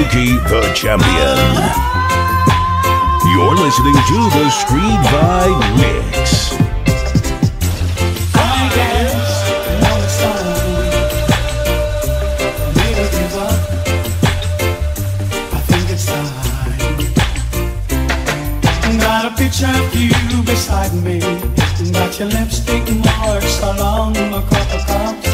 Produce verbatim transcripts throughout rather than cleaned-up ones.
Suki the Champion. You're listening to the Street Vibe Mix. I guess now it's time for me to give up. I think it's time. Got a picture of you beside me. Got your lipstick marks along my cup of cups.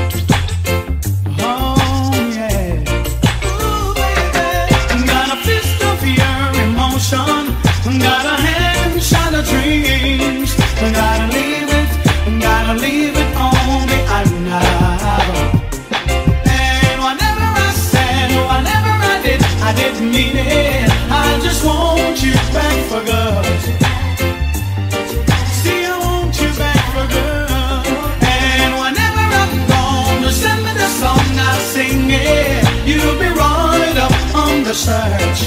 Got a handshot of dreams. Gotta leave it, gotta leave it on the island. And whatever I said, whatever I did, I didn't mean it. I just want you back for good. See, I want you back for good. And whenever I'm gone, just send me the song, I'll sing it. You'll be right up on the search.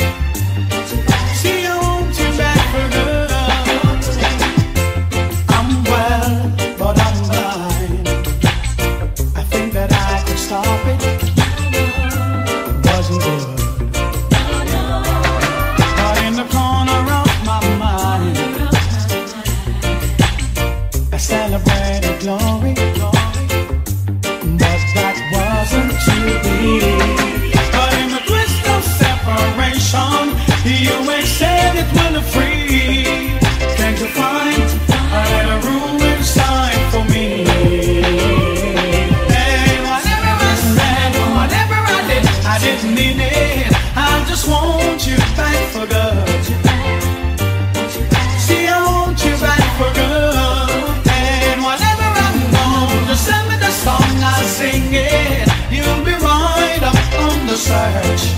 Search.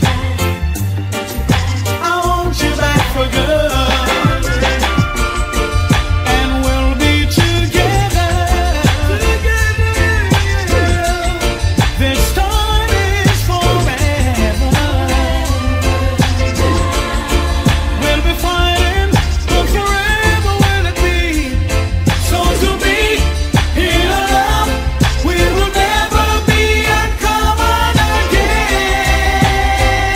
I want you back for good, and we'll be together. This time is forever. We'll be fighting, but forever will it be. So to be in love, we will never be uncommon again.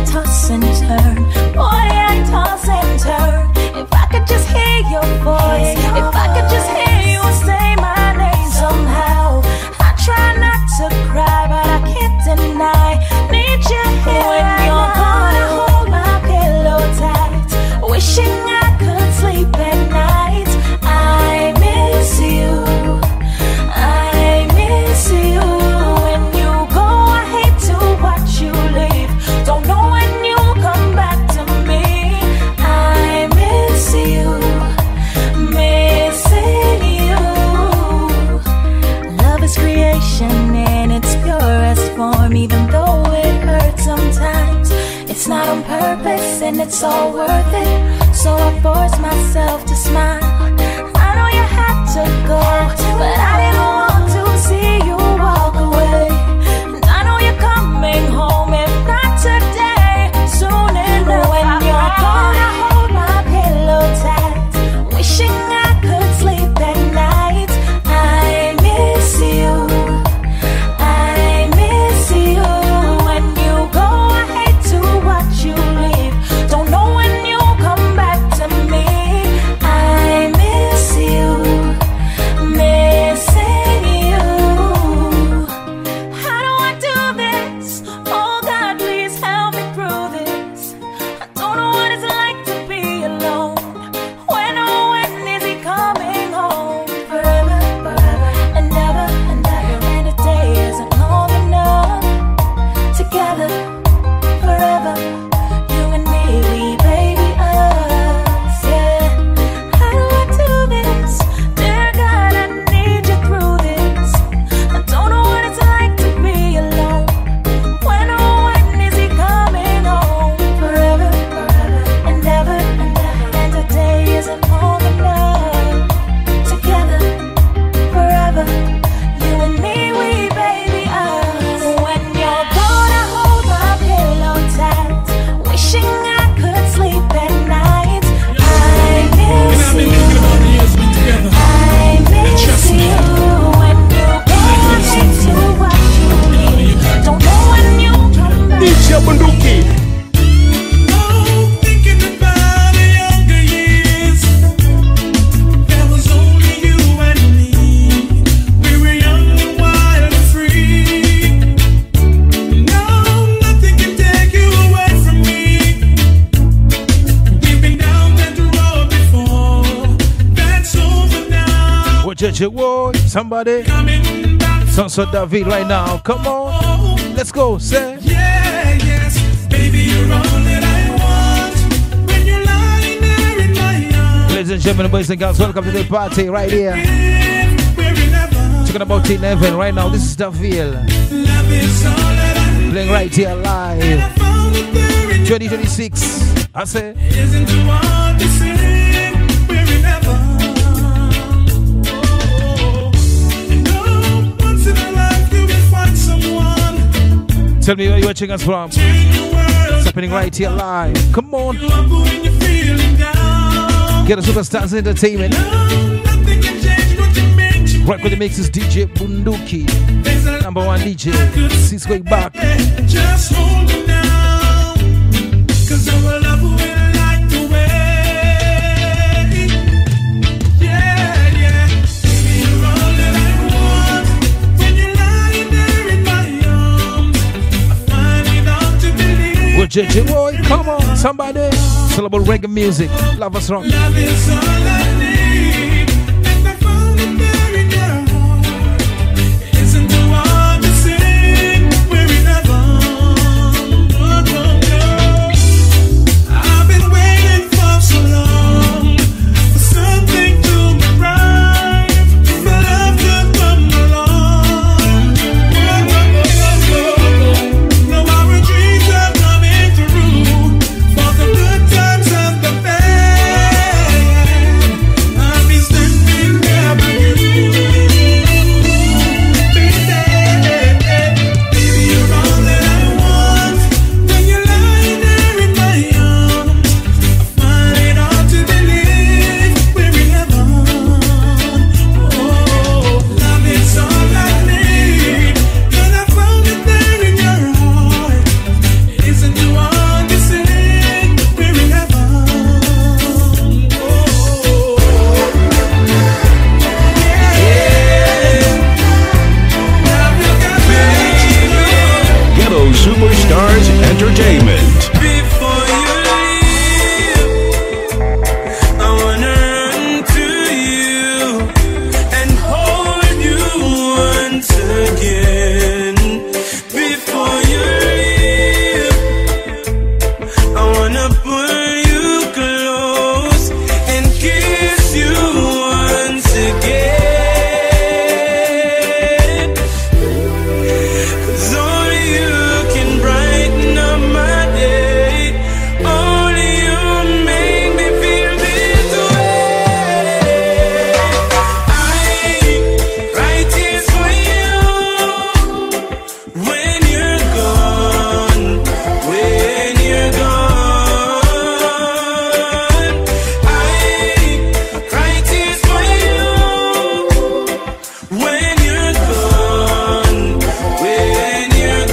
I toss and turn. Boy, I toss and turn. If I could just hear your voice, if I could just hear you say my name somehow. I try not to cry, but I can't deny. Need you here when you're gone. I hold my pillow tight, wishing I could sleep at night. I miss you, I miss you. When you go, I hate to watch you leave. Don't know when you'll come back to me. I miss you, missing you. Love is creation in its purest form, even though it hurts sometimes. It's not on purpose and it's all worth it. So I force myself to smile. I know you had to go, but I didn't want to see you walk away. And I know you're coming home, if not today, soon enough. When you're gone, I hold my pillow tight, wishing I could sleep at night. I miss you, I miss you. When you go, I hate to watch you leave. Don't know when you'll come back to me. I miss you, missing you. How do I do this? Oh God, please help me through this. I don't know what it's like to be alone. When, oh, when is he coming home? Forever, forever, and ever, and ever. And a day isn't long enough. Together, forever, you and me, we baby us, yeah. How do I do this? Dear God, I need you through this. I don't know what it's like to be alone. When, oh, when is he coming home? Forever, forever, and ever, and ever. And a day isn't long enough. Together, forever, you and me, we baby us. When you're gone, I hold my pillow tight, wishing I could sleep at night. I miss I've been you, thinking about the years we together. I miss trust me. you. When you go, I hate to watch you leave. Don't know when you come back. D J Bunduki. Oh, thinking about the younger years. There was only you and me. We were young and wild and free. Now nothing can take you away from me. We've been down that road before. That's over now. What J J Wood? Somebody. Coming back. Sons of David right now. Come on. Let's go. Say. Yeah, yes, baby, you're all that I want. When you're lying there in my arms. Ladies and gentlemen, boys and girls, welcome to the party right here. We're in heaven. Talking about Teen Heaven right now. This is Daville. Love is all that I Playing right here I live. found it there in twenty twenty-six. I say. isn't too hard to sing. We're in heaven. Oh, and oh, once in a life you will find someone. Tell me where you're watching us from. Change the world. It's happening right here live. Come on. You up when you're feeling down. Get a Superstars Entertainment. Nothing can change what you meant to Right with the mix is D J Bunduki. There's a Number one D J. Six way back. just hold me now, cause our love will light the way. Yeah, yeah. Baby, you're all that I want. When you're lying there in my arms, I find it hard to believe. With J J Boy, come on, somebody. It's all about reggae music. Love us rock. Love is all I need, and I found it there in your heart. It isn't too hard to sing. We're in heaven. Oh, oh, oh. I've been waiting for so long for something to arrive, for love to come along. Oh, oh, oh, oh. Now our dreams are coming through, for the good times and the bad. Before you leave, I wanna run to you and hold you once again. Before you leave, I wanna pull you close and kiss you once again. 'Cause only you can brighten up my day. Only you make me feel this way. I write tears for you when you're gone, when you're gone. I cry tears for you when you're gone, when you're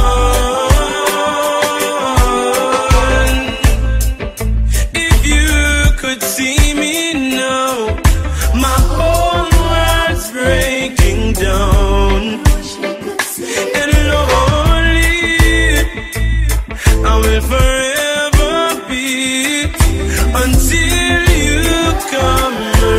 gone. If you could see me now, my whole world's breaking down and lonely. I will forever be until you come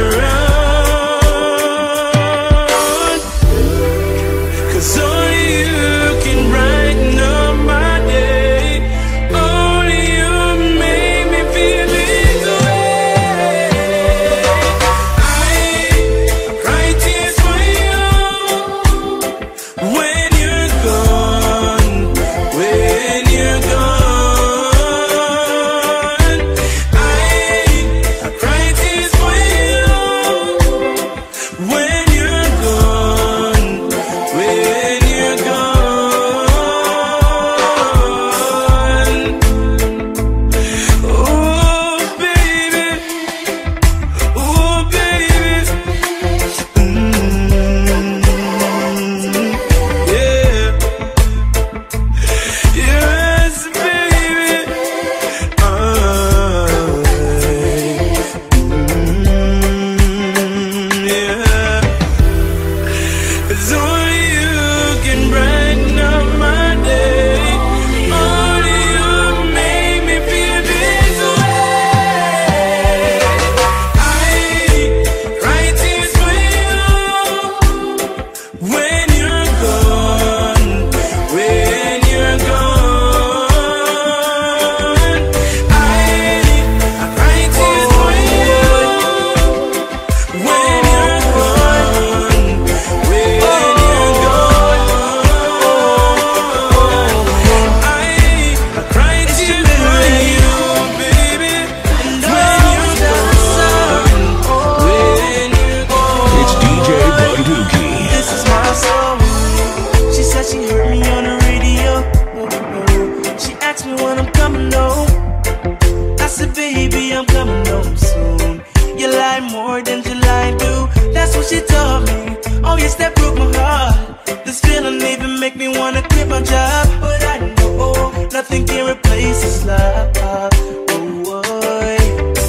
around. 'Cause only you can brighten up my day. Only you make me feel this way. I cry tears for you when you're gone, when you're gone. I cry tears for you when you're gone, when you're gone. Oh baby, oh baby, mm, yeah, yes baby, I, mm, yeah. 'Cause only you can brighten up my day. Only you make me feel this way. I cry tears for you when you're gone, when you're gone. I cry tears for you when you're gone, when you're gone. I cry tears for you, baby, when you're gone, when you're gone. It's D J Bunduki. This is my song. She said she heard me on the radio. She asked me when I'm coming home. I said, baby, I'm coming home soon. You lie more than July do. That's what she told me. Oh yes, that broke my heart. This feeling even make me wanna quit my job. But I know nothing can replace this love. Oh, boy.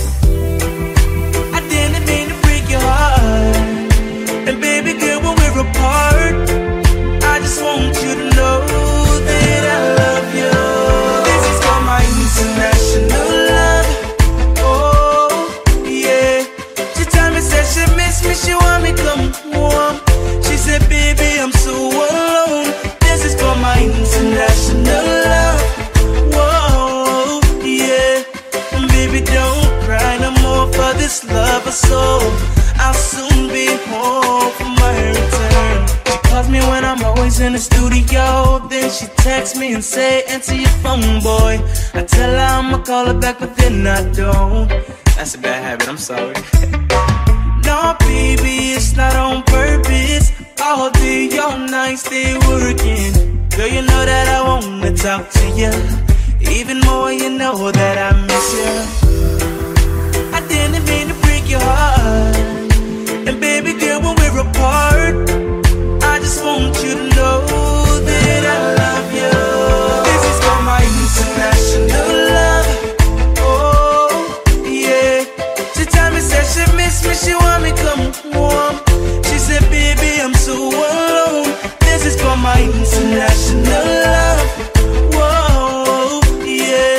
I didn't mean to break your heart. And baby girl, when we're apart, I just want you to know that I love you. This is for my international love. Oh, yeah. She told me, said she miss me, she want me come warm. She said, baby, I'm so alone. This is for my international love. Whoa, yeah. And baby, don't cry no more for this love or soul. I'll soon be home for my return. She calls me when I'm always in the studio. Then she texts me and say, answer your phone, boy. I tell her I'ma call her back, but then I don't. That's a bad habit, I'm sorry. No, baby, it's not on purpose. All day, all night, stay working. Girl, you know that I wanna talk to you. Even more, you know that I miss you. I didn't mean to break your heart. And baby girl, when we're apart, I just want you to know that I love you. This is for my international love. Oh, yeah. She told me, said she miss me, she want me come warm. She said, baby, I'm so alone. This is for my international love. Whoa, yeah.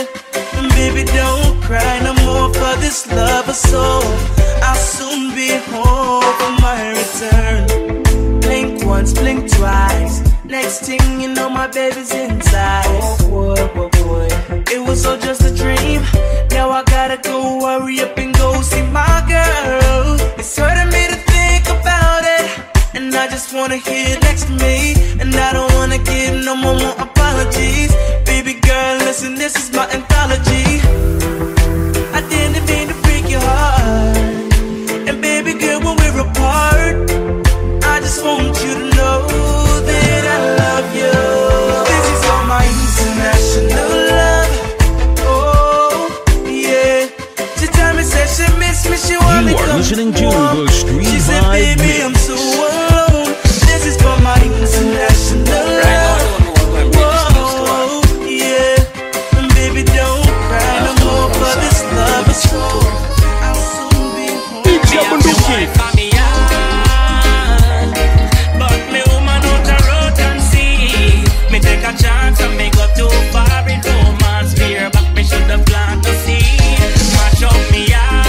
this lover soul. I'll soon be home for my return. Blink once, blink twice. Next thing you know, my baby's inside. Oh boy, oh boy. It was all just a dream. Now I gotta go hurry up and go see my girl. It's hurting me to think about it, and I just wanna hear it next to me. And I don't wanna give no more, more apologies. Baby girl, listen, this is my anthology. I didn't mean to break your heart. And baby girl, when we're apart, I just want you to know that I love you. This is all my international love. Oh, yeah. She tell me, said she miss me, she want me You are come listening to home. the Street She said, Vibe baby, Mix. I'm so alone. This is for my international love. Whoa, yeah. And baby, don't cry no more for this love is true. I'll soon be home. D J Bunduki. But me woman out the road and see. Me take a chance and me go too far in romance. Fear back me should have planted the seed. Match up me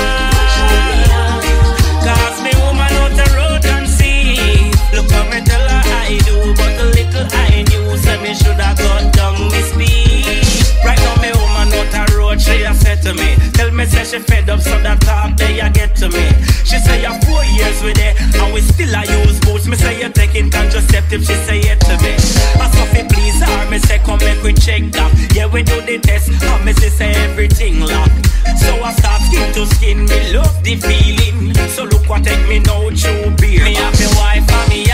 eye. Cause me woman out the road and see. Look how me tell her I do, but the little I knew. Say me should have got down me speed. Right now me woman out the road, she a said to me. Tell me say she fed up, so that talk they a get to me. She say you're four years with it, and we still a use boots. Me say you're taking contraceptive, she say it to me. I saw fi please her, me say come make we check that. Yeah, we do the test, and me say say everything lock. So I start skin to skin, me love the feeling. So look what take me now, true beer. Me have me wife and me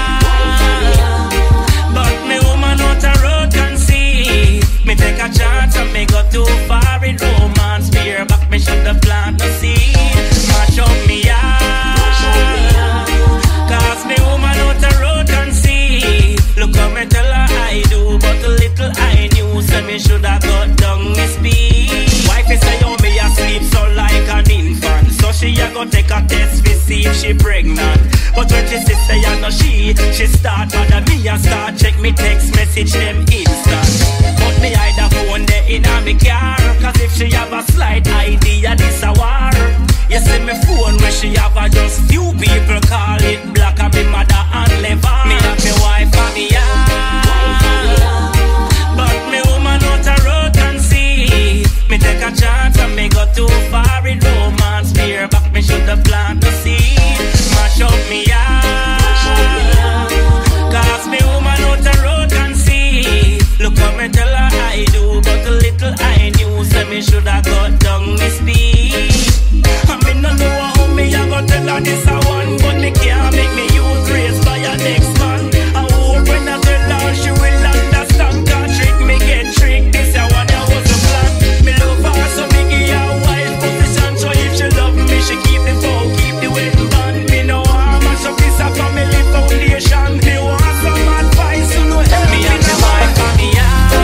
yeah. But me woman out the road can see. Me take a chance and me go too far in romance. Fear back me should have planted the seed. Match up me eye. Cause me woman out the road can see. Look how me tell her I do, but the little I knew. Say me should have got down me speed. Wifey say oh me asleep so like an infant. So she a go take a test to see if she pregnant. But when she say say I know she, she start bother me and start check me text message them instant. But me hide the phone there in a me car. Cause if she have a slight idea this a war. You see me phone where she have a just few people call it black and me mother and lever. Me have me wife and me yeah. But me woman out the road can see. Me take a chance and me go too far in romance. Fear back me should have planted the seed. Mash up me yeah. Cause me woman out the road can see. Look how me tell her I do, but the little I knew. Say me should have got down me speed. I me no know how me a go tell her this a one, but me can't make me use race by a next man. I hope when I tell her she will understand. Can't trick me get tricked. This a one that was a plan. Me love her so me give her wife position. So if she love me, she keep the phone, keep the wedding band. Me no harm and so this a family foundation. Me want some advice, you know help me and my wife and me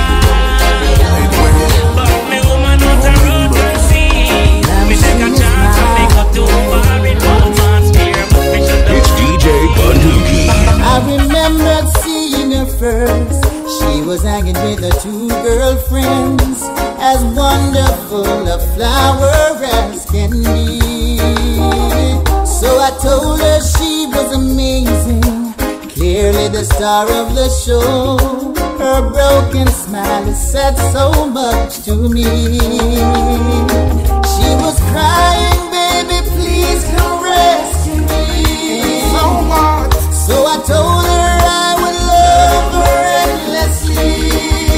yeah. But me woman out the road can see. Me take a chance and me go too far in romance. Fear but me should have. It's D J Bunduki. I remember seeing her first. She was hanging with her two girlfriends, as wonderful a flower as can be. So I told her she was amazing, clearly the star of the show. Her broken smile has said so much to me. She was crying, baby, please come rescue me. So what? So I told her I would love her endlessly.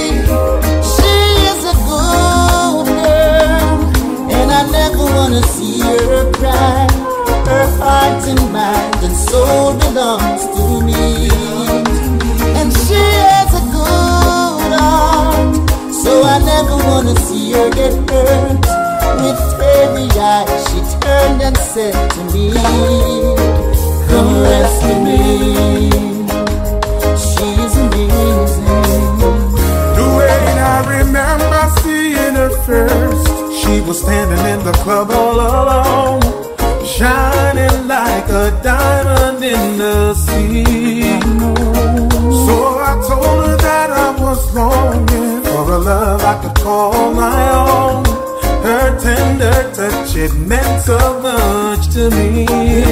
She is a good girl, and I never wanna see her cry. Her heart and mind and soul belongs to me. And she has a good heart, so I never wanna see her get hurt. With teary eyes she turned and said to me, come rescue me. She's amazing. The way I remember seeing her first, she was standing in the club all alone, shining like a diamond in the sea. So I told her that I was longing for a love I could call my own. Her tender touch, it meant so much to me.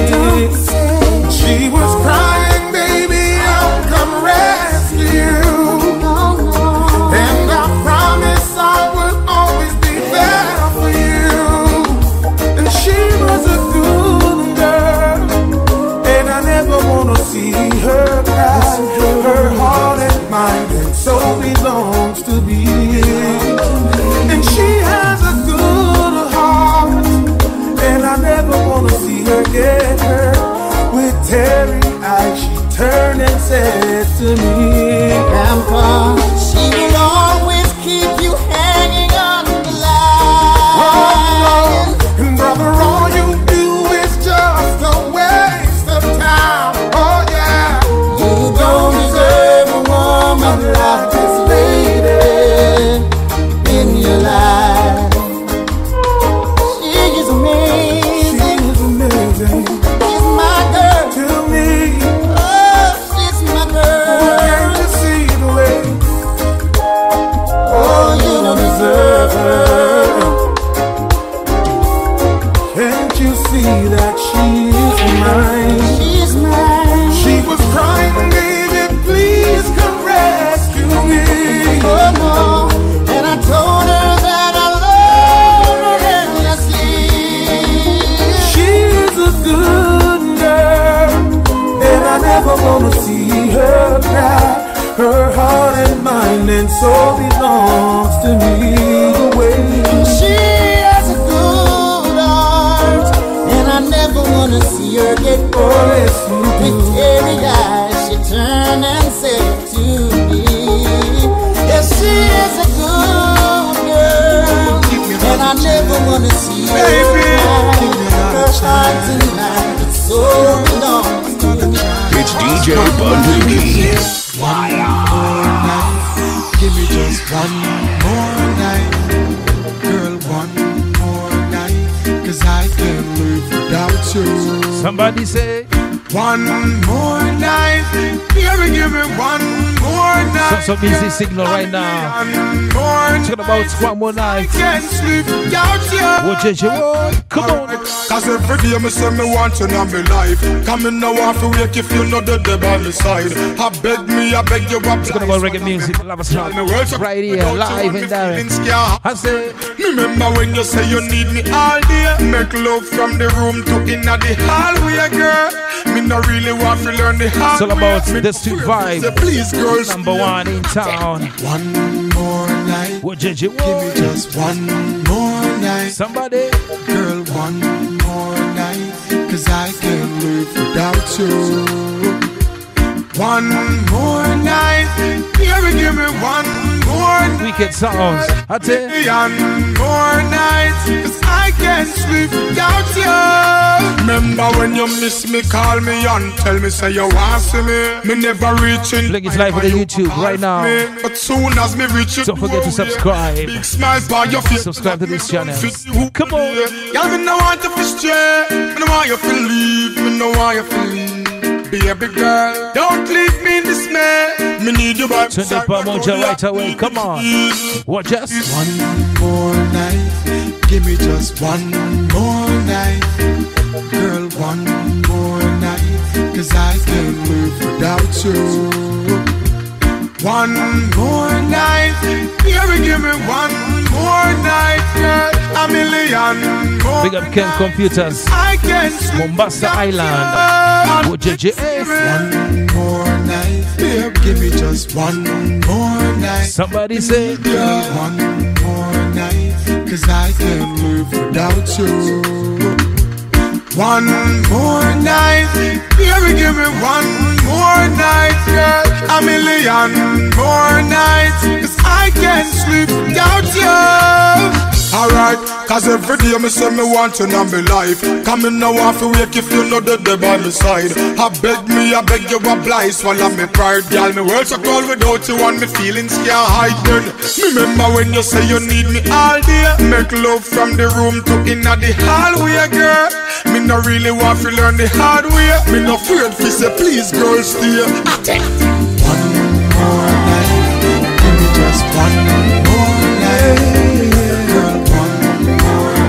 She was crying, baby, I'll come rescue you. And I promise I will always be there for you. And she was a good girl, and I never wanna see her cry. Her heart and mind and soul belongs to me. And she has a good heart, and I never wanna see her get hurt. With teary eyes, she turned and said to me, Grandpa, she will always keep you hanging on the line. Oh, no. And brother, all you do is just a waste of time. Oh yeah, you don't deserve a woman like this lady in your life. She is amazing. She is amazing. She's my girl to me. Oh, she's my girl. Can't you see the way? Oh, you don't deserve her. Can't you see that she is mine? She's mine. She was crying, baby, please come rescue me. Oh no, and I told her that I love her endlessly. She's a good girl, and I never wanna see her cry. Her heart and mind and soul belongs to me. The way she has a good heart, and I never wanna see her get bored. With teary eyes, she turned and said to me, yes, she is a good girl, and I never wanna see her cry. Her heart and mind and soul belongs to me. It's D J Bunduki. One more night, give me just one more night. Girl, one more night, cause I can't live without you. Somebody say one more night, baby, give me one more night. some, some easy signal right now. One more Talking about one more night. I can't sleep without you. What did you want? Come on. Cause every day me say me want you in my life. Come in now off to wake if you know the day by my side. I beg me, I beg you up. Talking about reggae music, love us rock. Right here, live and direct. I say, remember when you say you need me all day. Make love from the room to inna the hallway, girl. Me no really want to learn the hard it's all about way. the street vibe. Say, please, girls, number one in town. One more night, What did you give me want? just one more night. Somebody. Girl, one more night, cause I can't live without you. One more night, baby, give me one more night. Wicked sounds. I tell you. one more night, cause I can't sleep without you. Remember when you miss me, call me and tell me say you want to see me. Me never reaching. Link is live on the YouTube right now. But soon as me reach it, Don't forget to subscribe. big smiles by your face. Subscribe to this channel. Come on. Y'all me no want you to stray. Me no want you to leave. Me no want you to leave. Baby girl, don't leave me in dismay. Me need you by Turn the Pamoja right away. Come on. Watch us. One more night, give me just one more night. Girl, one more night, cause I can't live without you. one more night, baby, give me one more night, girl. A million more. Big up Ken Computers. I can't sleep Mombasa without Island. you. What did you say? One more night, babe, give me just one more night. Somebody say. Girl, one more night, cause I can't live without you. One more night, baby, give me one more night, girl. A million more nights, cause I can't sleep without you. Alright, cause every day me say me want you in my life. Come in now off to wake if you know the day by my side. I beg me, I beg you oblige, swallow me pride. Girl, me world so cold without you and me feelings can't hide. Then remember when you say you need me all day. Make love from the room to inna the hallway, girl. Me no really want to learn the hard way. Me no afraid to say please, girl, stay. One more night, give me just one more night. Girl, one more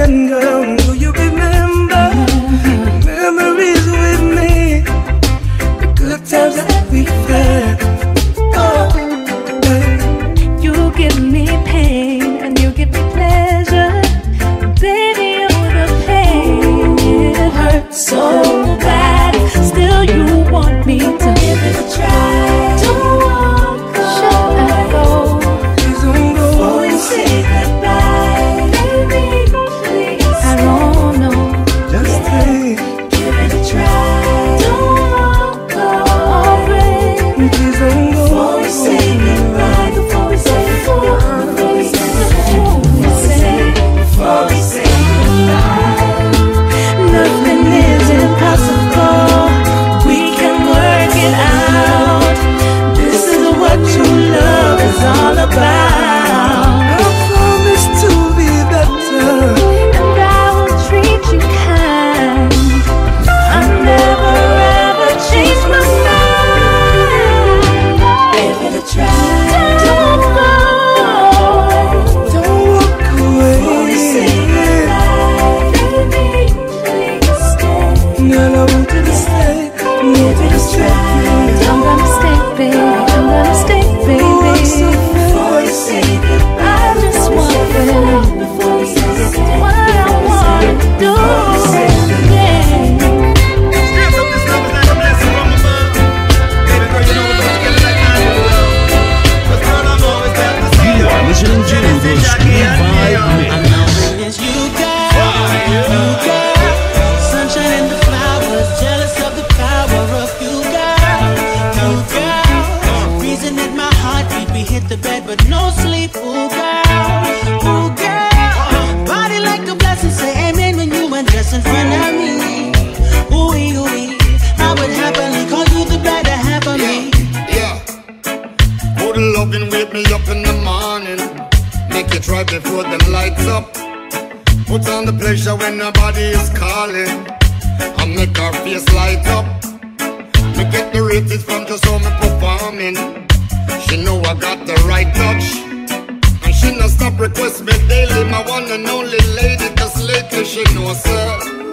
and girl, do you remember memories with me? The good times that we had. Oh, you give me pain and you give me pleasure. Baby, you're the pain. It hurts so bad. Still, you want me to give it a try. Don't walk away. Should I go? Please don't go. Before we say goodbye, baby, please. I don't know. Just stay. Give it a try. Don't walk away. Please don't go. Before we say goodbye, before we say before, before we say before we say before we say goodbye. Nothing is impossible. We can work it out. This is what true love is all about. I promise to be better, And I will treat you kind. I never ever change my mind. Give it a try. Don't go. don't walk away. Before we say goodbye, baby, please stay. Girl, I want you to stay. Give it a try. I'm gonna stay, baby. I'm gonna stay, baby. Before we say goodbye, I just want to. Before we say goodbye, what I wanna do. Yeah. Straight up, this love is like a blessing from above. Baby girl, you know we're gonna get it like I do. 'Cause girl, I'm always there to see You are listening to the Street Vibe Mix. It's you, girl. You, girl. Sunshine and the flowers. Jealous of the power of you, girl. You, girl. Reason that my heartbeat, we hit the bed, but no sleep. Ooh, girl. Ooh, girl. Body like a blessing. Say amen when you undress in front of me. Ooh, ooh, I would happily call you the better half of me. Yeah. Good loving, wake me up in the morning. Make it right before the lights up. Put on the pleasure when nobody is calling. I make her face light up. Me get the ratings from just how me performing. She know I got the right touch. And she no stop request me daily. My one and only lady, cause lately she knows her.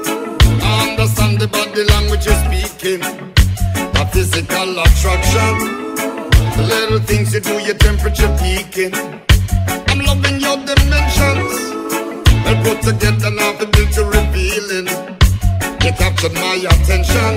I understand the body language you're speaking. A physical attraction. The little things you do, your temperature peaking. I'm loving your dimensions. Well put together now the beauty revealing. You captured my attention.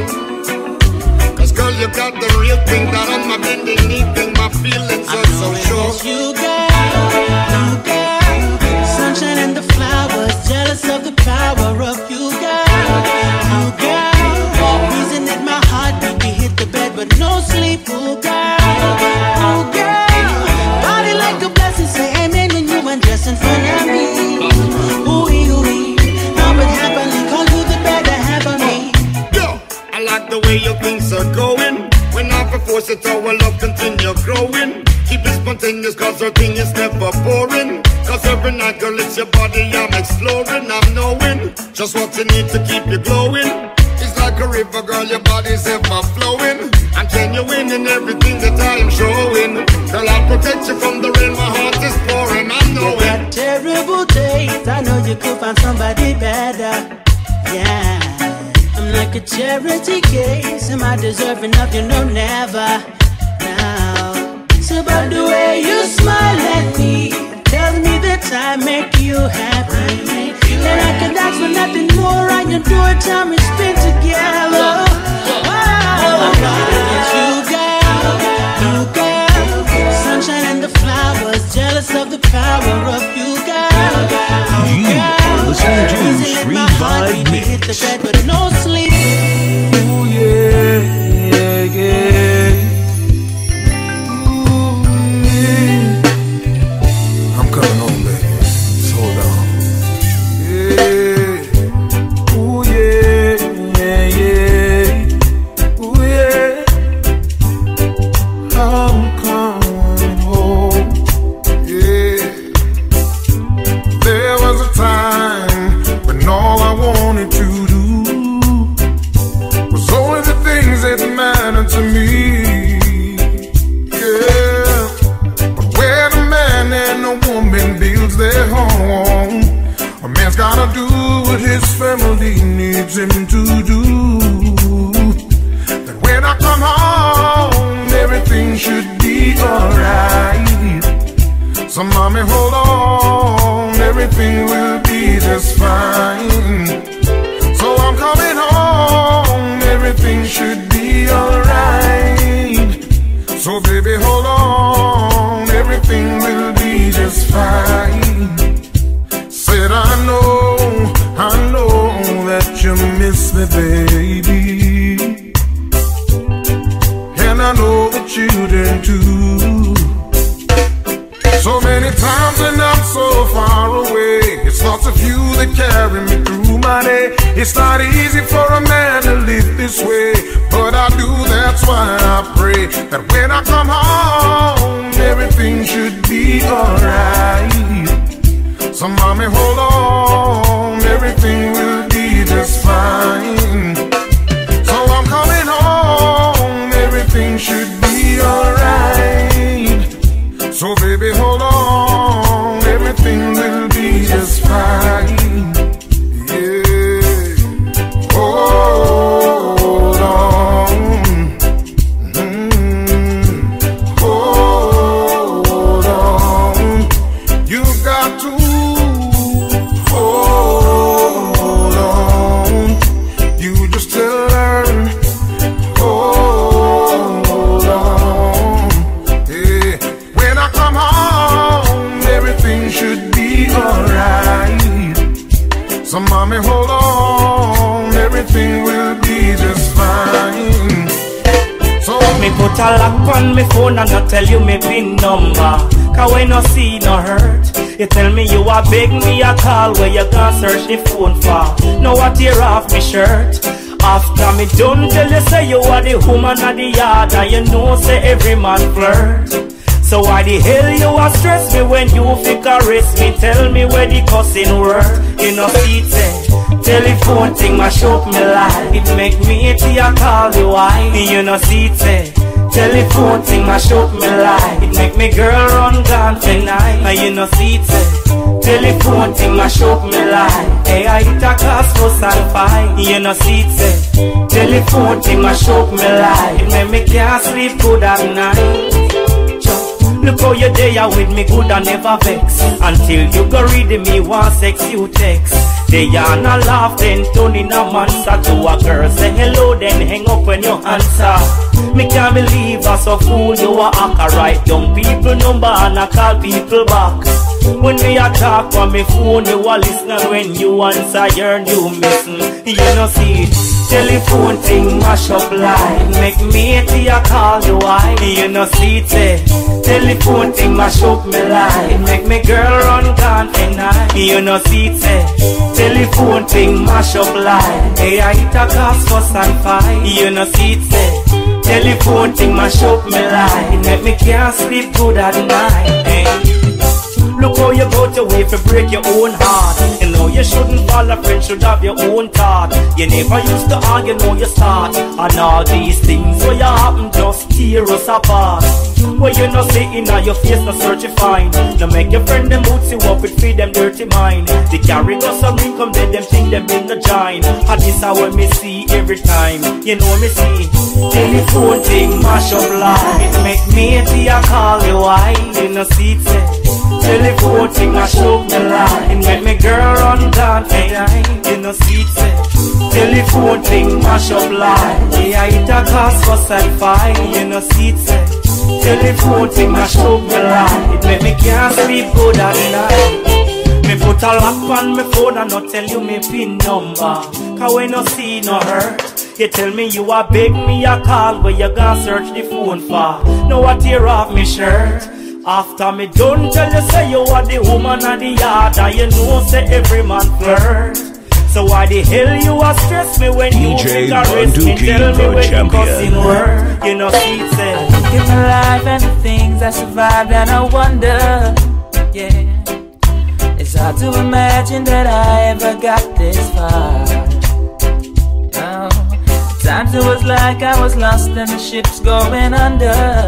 Cause girl, you got the real thing that I'm not bending anything. My feelings are so sure. It's you, girl. You, girl. Sunshine and the flowers. Jealous of the power of you, girl. You, girl. Reason that my heartbeat, we hit the bed, but no sleep. Ooh, girl. Ooh, girl. Body like a blessing. Say amen when you undress in front of me. Ooh, ooh, I would happily call you the better half of me. Yo, I like the way your things are going. When I force it, our love continue growing. Keep it spontaneous, cause our thing is never boring. Cause every night, girl, it's your body I'm exploring. I'm knowing just what you need to keep you glowing. It's like a river, girl, your body's ever flowing. I'm genuine in everything that I am showing. Girl, I'll protect you from the rain, my heart is pouring. I know You got it. terrible days. I know you could find somebody better. Yeah, I'm like a charity case. Am I deserving of you? No, never. Now, it's about the way you smile at me. Tells me that I make you happy. Then I can ask for nothing more. On your door, time we spend together. Oh, it's you, girl. You, girl. Sunshine and the flowers. Jealous of the power of you, girl. You are listening to Reason that Street my heartbeat, Vibe we hit the Mix. bed, but no sleep. Ooh, yeah, yeah, yeah. Ooh, yeah. I'm coming home, baby. Just hold on. Yeah. Ooh, yeah, yeah, yeah. Ooh, yeah. I'm coming home. Yeah. There was a time when all I wanted to do gotta do what his family needs him to do. That when I come home, everything should be alright. So mommy, hold on, everything will be just fine. So I'm coming home, everything should be alright. So baby, hold on, everything will be just fine. Said I know, I know that you miss me, baby, and I know that you did too. So many times and I'm so far away, it's thoughts of you that carry me through my day. It's not easy for a man to live this way, but I do, that's why I pray that when I come home, everything should be alright. So mommy, hold on, everything will be just fine. So I'm coming home, everything should be alright. So baby, hold on, everything will be just fine. Yeah, hold on, mm-hmm. Hold on. You got to hold on. You just tell her, hold on. Yeah. When I come home, everything should be alright. So mommy, hold on, everything will be just fine. So me put a lock on me phone and I tell you me pin number. Cause when no see no hurt, you tell me you a beg me a call where you can search the phone for. Now I tear off me shirt. After me done tell you say you are the woman of the yard, and you know say every man flirt. So why the hell you a stress me when you fi caress me? Tell me where the cussing work. You know see it say telephone thing mash up me life. It make me hate you call you why. You know see it say telephone thing mash up me life. It make me girl run gone tonight. And you know see it say telephone thing mash up me life. Hey, I hit a class fuss and fight. You know see it say telephone thing mash up me life. It make me can't sleep good at night. Look how you there with me good and never vex. Until you go read me one sex you text. They are not laugh then turn in a monster to a girl. Say hello then hang up when you answer. Me can't believe I so fool you a act. I write young people number and I call people back. When me a talk on me phone you a listen. When you answer you're new missing. You know see it. Telephone thing mash up line. Make me hate you call you why. You know see it say telephone thing mash up me line. Make me girl run gone tonight. You know see it say telephone thing mash up line. Hey, I hit a cast fuss and fight. You know see it say telephone thing mash up me line. Make me can't sleep good at night. Hey. Look how you go to way to break your own heart. You know you shouldn't fall a friend, should have your own thought. You never used to argue, know you start. And all these things where you happen just tear us apart. Where you no say in your face, no search you find. No make your friend them boots you up with feed them dirty mind. They carry us some income, then them think them in the giant. And this is what me see every time. You know me see telephone thing mash up line. It make me hate you call you why. You know see it say telephone thing mash up me line. It make me girl run down tonight. You know see it say telephone thing mash up line. Yeah, it a cause fuss and fight. You know see it say telephone thing mash up me line. It make me can't sleep good at night. Me put a lock on me phone and not tell you me pin number. Cause when no see no hurt, you tell me you a beg me a call where you gonna search the phone for. Now I tear off me shirt. After me done tell you say you are the woman of the yard, and you know say every man flirt. So why the hell you a stress me when you think I rest me? Tell me when you cussing word. You know see it say in my life and the things I survived and I wonder, yeah. It's hard to imagine that I ever got this far. Oh, times it was like I was lost and the ship's going under.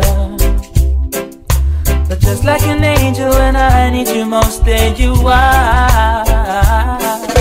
But just like an angel when I need you most, there you are.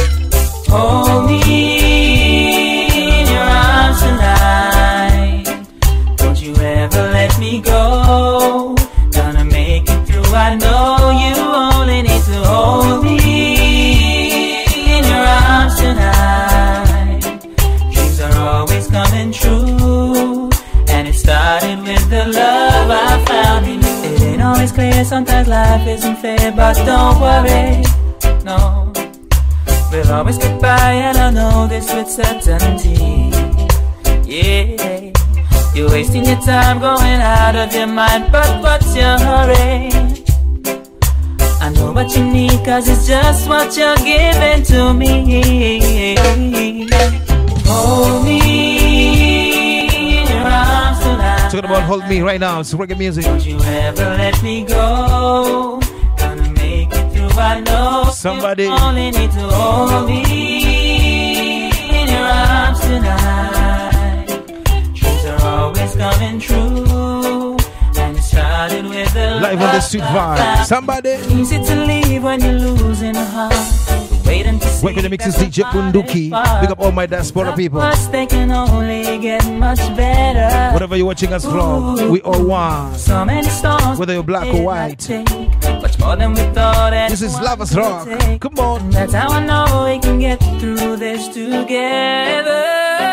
Hold me in your arms tonight. Don't you ever let me go. Gonna make it through. I know you only need to hold me in your arms tonight. Dreams are always coming true, and it started with the love I found in you. It ain't always clear, sometimes life isn't fair, but don't worry, no. We'll always get by, and I know this with certainty. Yeah, you're wasting your time going out of your mind, but what's your hurry? I know what you need, cause it's just what you're giving to me. Hold me in your arms tonight. Talking about hold me right now, it's reggae music. Don't you ever let me go. Gonna make it through, I know. Somebody you only need to hold me in your arms tonight. Dreams are always coming true, and it started with the live on the street vibe. Somebody easy to leave when you're losing a heart. Waiting to see. Welcome to the mix is D J Bunduki. Big up all my diaspora people. They can only get much better. Whatever you're watching us from, we all one. So many storms, whether you're black or white. Much more than we thought. This is Lovers Rock. Come on. That's how I know we can get through this together.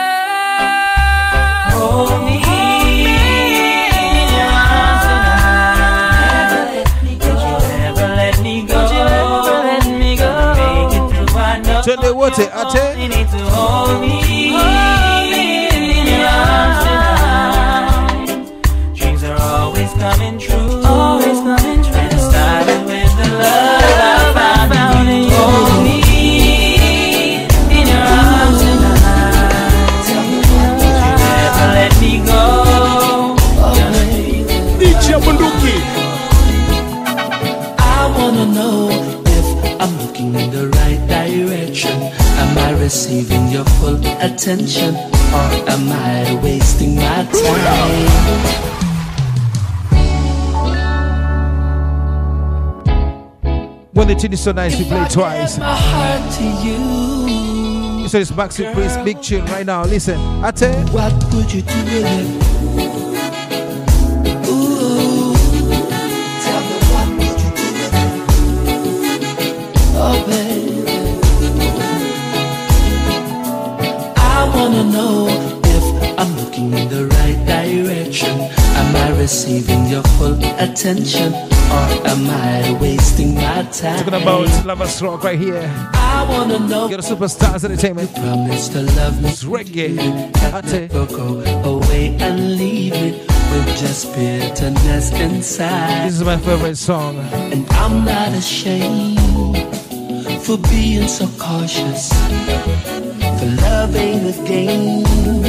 Hold me in your arms tonight. Don't you ever let me go. Don't you ever let me go. Make it through, I know. Tell me what it, I tell you need to hold me in your arms tonight. Dreams are always coming true. Always coming true. And it started with the love I found in you. Hold me in your arms tonight. Don't you ever let me go. D J Bunduki. I wanna know if I'm looking in the right direction. Am I receiving your full attention, or am I wasting my time? When the tune is so nice, we play it twice. My heart to you. So it's Maxi Priest, big tune right now. Listen, I tell you. What would you do with it? Ooh, tell me what would you do with it? Oh baby, I wanna know if I'm looking in the right direction. Am I receiving your full attention, or am I wasting my time? Talking about Lovers Rock right here. I wanna know. You're the Superstars Entertainment. Promise to love me. It's reggae. Never go away and leave me with just bitterness inside. This is my favorite song. And I'm not ashamed for being so cautious. For love ain't a game.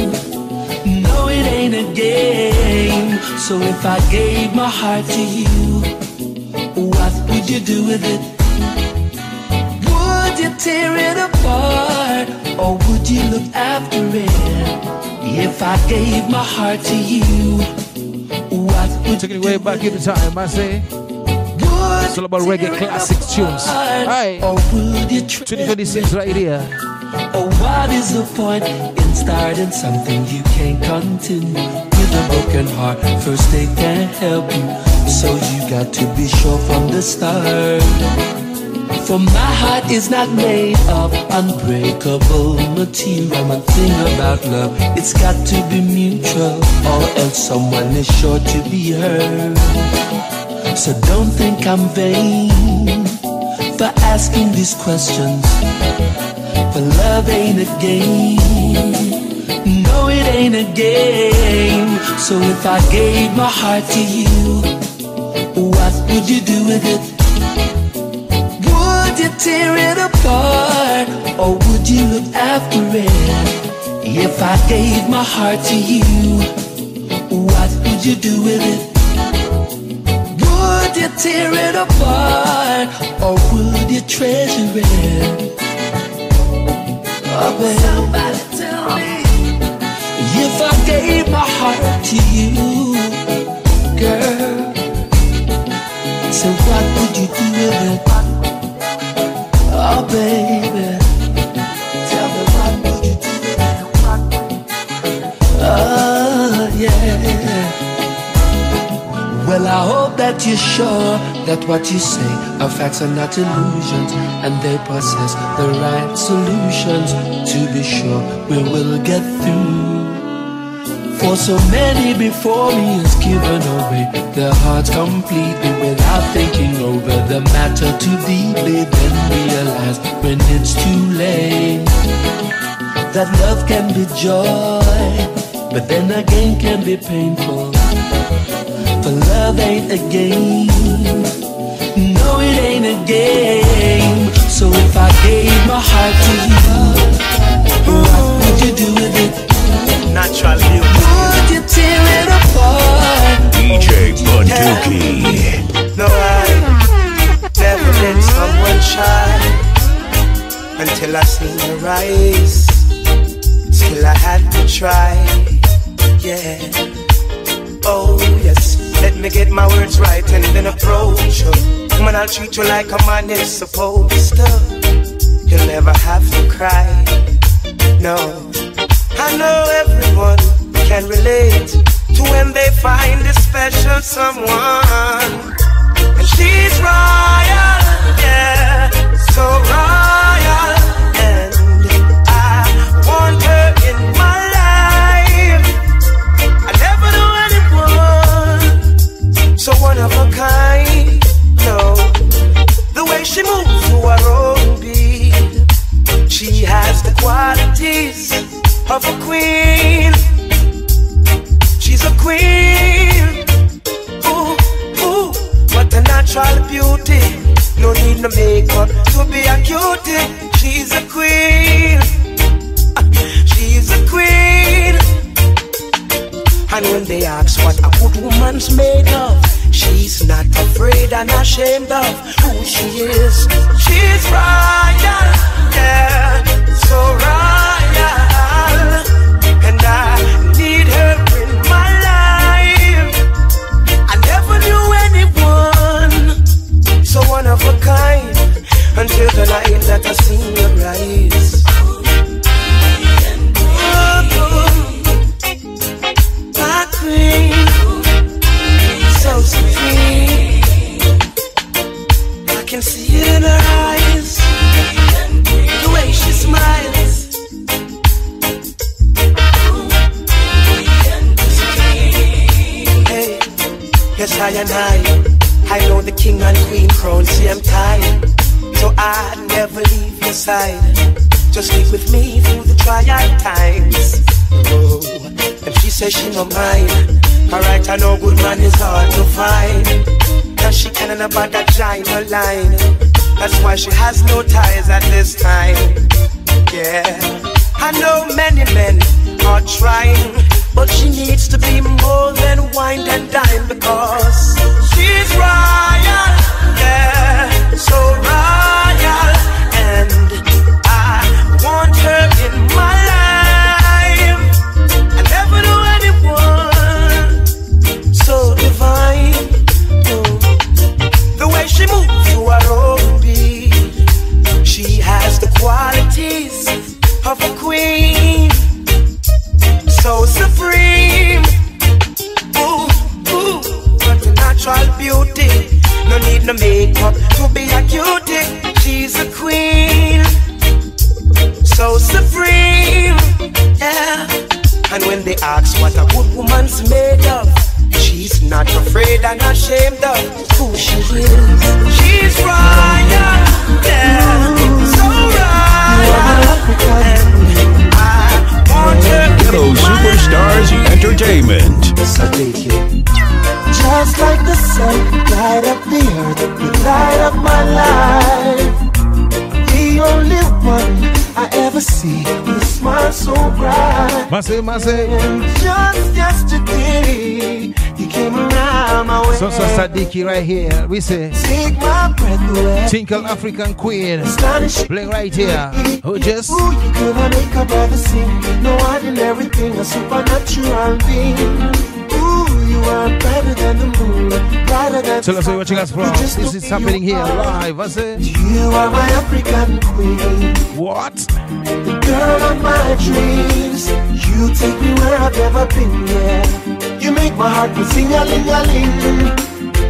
No, it ain't a game. So if I gave my heart to you, what would you do with it? Would you tear it apart, or would you look after it? If I gave my heart to you, what would Taking it way back in the time, I say. It's all about reggae classic tunes. Aye. twenty twenty-six right here. Or what is the point in starting something you can't continue? With a broken heart, first they can't help you, so you got to be sure from the start. For my heart is not made of unbreakable material. One thing about love, it's got to be mutual, or else someone is sure to be hurt. So don't think I'm vain for asking these questions. For love ain't a game. No, it ain't a game. So if I gave my heart to you, what would you do with it? Would you tear it apart, or would you look after it? If I gave my heart to you, what would you do with it? Would you tear it apart, or would you treasure it? Oh, baby. Somebody tell me, if I gave my heart to you, girl, so what would you do with it? Oh, baby, you sure that what you say are facts and not illusions, and they possess the right solutions? To be sure we will get through. For so many before me has given away their hearts completely without thinking over the matter too deeply, then realize when it's too late that love can be joy, but then again can be painful. For love ain't a game, no it ain't a game. So if I gave my heart to you, what would you do with it? Naturally, would you tear it apart? D J Bunduki. No, I never let someone shine until I seen your eyes. Still I had to try, yeah. Oh yes, let me get my words right and then approach you. Man, I'll treat you like a man is supposed to. You'll never have to cry, no. I know everyone can relate to when they find a special someone. And she's royal, yeah, so royal. And I want her in my life. I never knew anyone so one of a kind, no. The way she moves to her own beat, she has the qualities of a queen. She's a queen. Ooh, ooh, what a natural beauty. No need no makeup to be a cutie. She's a queen. She's a queen. And when they ask what a good woman's made of, she's not afraid and ashamed of who she is. She's royal, yeah, so royal. And I need her in my life. I never knew anyone so one of a kind until the night that I seen your eyes. Oh, my queen, so sweet. I can see it in her eyes, the way she smiles. Yes, I and I, I know the king and queen crown same time. So I never leave your side. Just stick with me through the trial times. Oh, and she says she no mind. Alright, I know good man is hard to find. Cause she can't about that giant line. That's why she has no ties at this time. Yeah, I know many men are trying, but she needs to be more than wine and dine, because she's royal, yeah, so royal. And I want her in my life. I never knew anyone so divine. No. The way she moves to her own beat, she has the qualities of a queen, so supreme. Ooh, ooh, what a natural beauty. No need no makeup to be a cutie. She's a queen, so supreme, yeah. And when they ask what a good woman's made of, she's not afraid and ashamed of who she is. She's royal, yeah, so royal. And I want her. Ghetto Superstars Entertainment. Yes, I did, yeah. Just like the sun, light up the earth, you light up my life. The only one I ever see with a smile so bright. Massive, massive. And just yesterday, you came around my way. So, so Sadiki right here. We say, take my breath away. Tinkle African Queen. Playing right here. Who just? Ooh, you couldn't make a brother sing. No ordinary thing, a supernatural being. You are better than the moon, brighter than Tell us where you're watching us from. This is happening here live. I say, you are my African queen. What? The girl of my dreams. You take me where I've never been, yeah. You make my heart go sing-a-ling-a-ling. You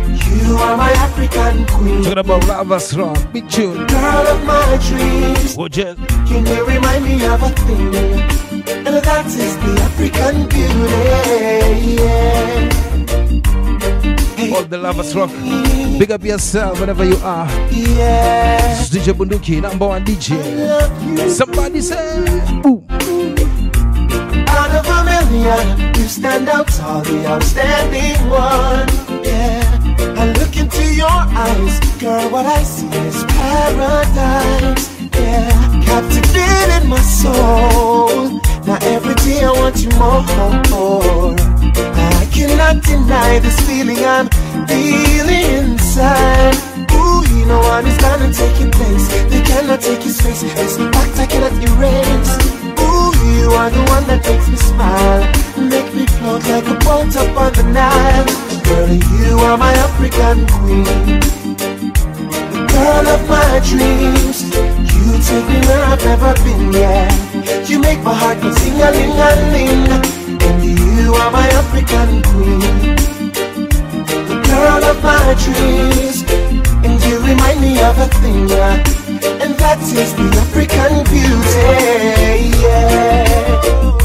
You are my African queen. Talking about Ravas Rock, big tune. Girl of my dreams. Would you? Can you remind me of a thing? And that is the African beauty. Yeah. All the Ravas Rock. Big up yourself wherever you are. Yeah. This is D J Bunduki, number one D J. Somebody say, boom. Out of a million, you stand out, all the outstanding one. Yeah. I look into your eyes, girl, what I see is paradise. Yeah. Captivated my soul. Now every day I want you more. I cannot deny this feeling I'm feeling inside. Ooh, you know one is gonna take your place. They cannot take his face. This fact I cannot erase. Ooh, you are the one that makes me smile, make me float like a boat up on the Nile. Girl, you are my African queen, the girl of my dreams. You take me where I've never been, yeah. You make my heart go sing-a-ling-a-ling. And you are my African queen, the girl of my dreams. And you remind me of a thing, yeah. And that is the African beauty, yeah.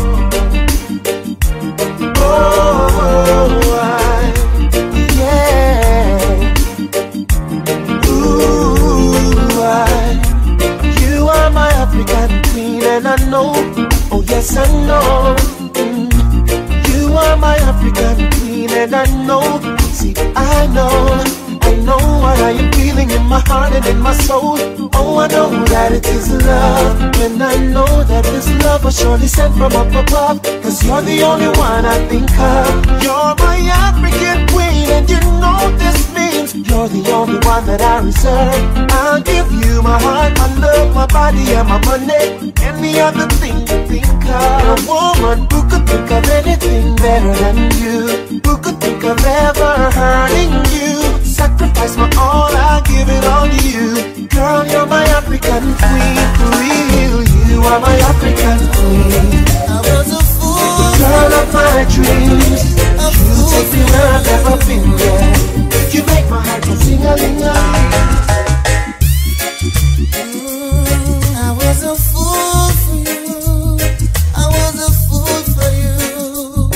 Oh, I, yeah. Ooh, I, you are my African queen, and I know, oh yes I know. Mm, you are my African queen, and I know. See, I know. I know what I am feeling in my heart and in my soul. Oh, I know that it is love. And I know that this love was surely sent from up above. Cause you're the only one I think of. You're my African queen, and you know this means you're the only one that I reserve. I'll give you my heart, my love, my body, and my money. Any other thing you think of. A woman who could think of anything better than you, who could think of ever hurting you. Sacrifice my all, I'll give it all to you. Girl, you're my African queen, for real. You are my African queen. I was a fool, the girl of my dreams. You take me where I've never been, yeah. You make my heart go sing-a-ling-a-ling. I was a fool for you. I was a fool for you.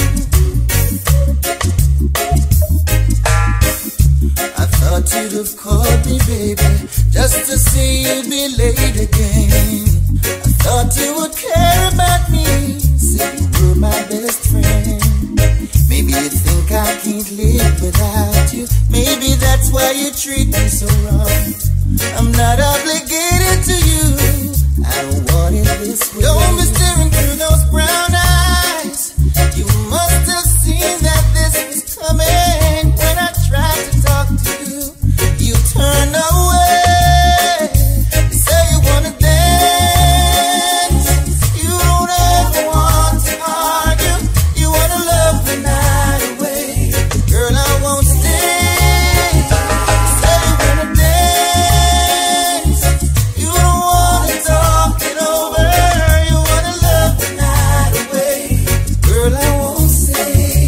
I thought you'd have called me, baby, just to see you'd be late again. I thought you would care about me, say you were my best friend. Maybe you think I can't live without you. Maybe that's why you treat me so wrong. I'm not obligated to you. I don't want it this way. Don't be staring through those brown eyes. You must have seen that this was coming. When I tried to talk to you, you turned away. You say you wanna dance. You don't ever want to argue. You wanna love the night away. Girl, I won't stay. You say you wanna dance. You don't wanna talk it over. You wanna love the night away. Girl, I won't stay.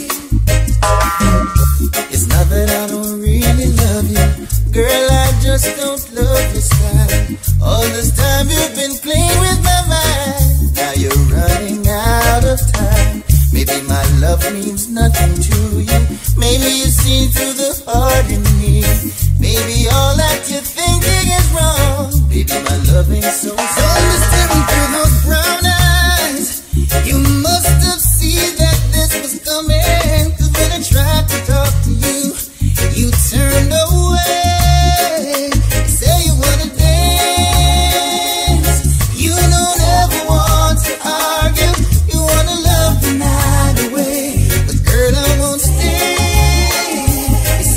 It's not that I don't really love you. Girl, I just don't love your style. All this time you've been playing with my mind. Now you're running out of time. Maybe my love means nothing to you. Maybe you see through the heart in me. Maybe all that you're thinking is wrong. Maybe my love ain't so strong. Don't be staring through those brown eyes. You must have seen that this was coming. Cause when I tried to talk to you, you turned away. You say you wanna dance. You don't ever want to argue. You wanna love the night away. But girl, I won't stay. You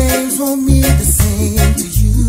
things won't mean the same to you.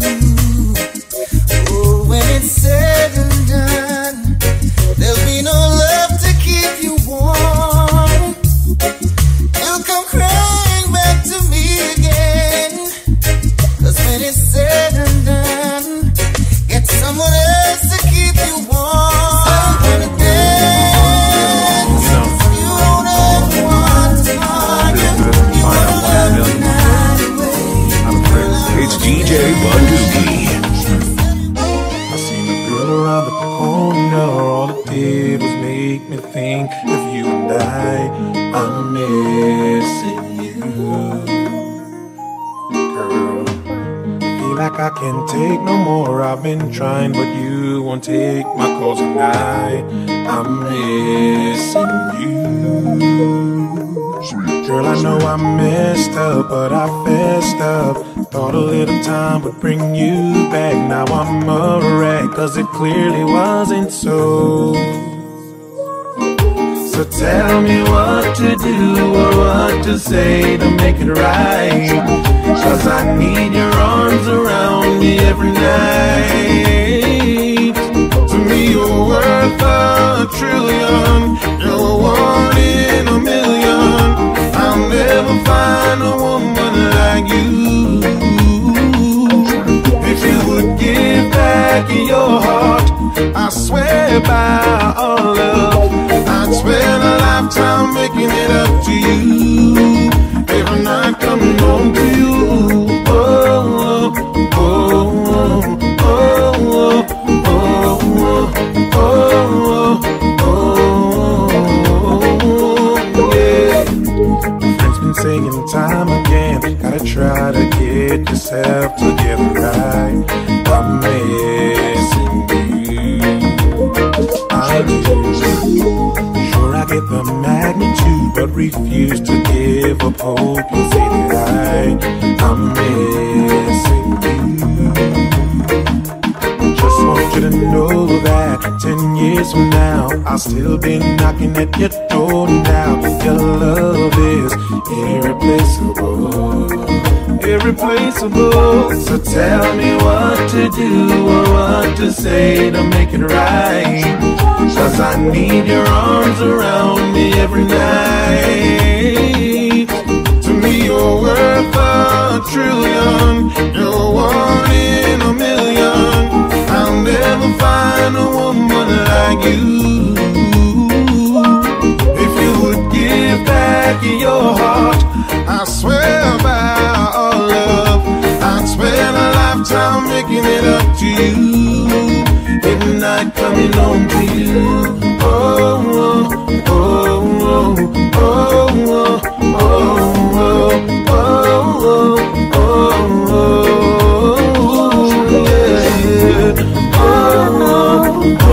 Oh, when it's said and done, there'll be no love to keep you warm. You'll come crying back to me again. 'Cause when it's said and done, get someone else to keep you warm. When it ends, you don't ever want to argue. You wanna love the night away. It's D J Bunduki. I seen a girl around the corner. All it did was make me think of you and I. I'm missing you, girl. Feel like I can't take no more. I've been trying, but you won't take my calls tonight. I'm missing you. Girl, I know I messed up, but I fessed up. Thought a little time would bring you back. Now I'm a wreck, 'cause it clearly wasn't so. So tell me what to do or what to say to make it right. 'Cause I need your arms around me every night. To me you're worth a trillion. You're one in a million. I'll never find a woman like you. If you would give back your heart, I swear by our love, I'd spend a lifetime making it up to you. Every night coming home to you. Oh, oh, oh, oh, oh, oh, oh, oh, yeah. Friends been saying time again, gotta try to get yourself together right. I'm missing you. I do. Sure, I get the magnitude, but refuse to give up hope and say that I, I'm missing you. Just want you to know that ten years from now, I'll still be knocking at your door now. Your love is irreplaceable, irreplaceable. So tell me what to do or what to say to make it right. 'Cause I need your arms around me every night. To me you're worth a trillion. You're one in a million. I'll never find a woman like you. If you would give back your heart, I swear by our love, I'd spend a lifetime making it up to you. Every night coming home to you. Oh, oh, oh, oh, oh, oh, oh, oh, oh, oh, yeah. Oh, oh,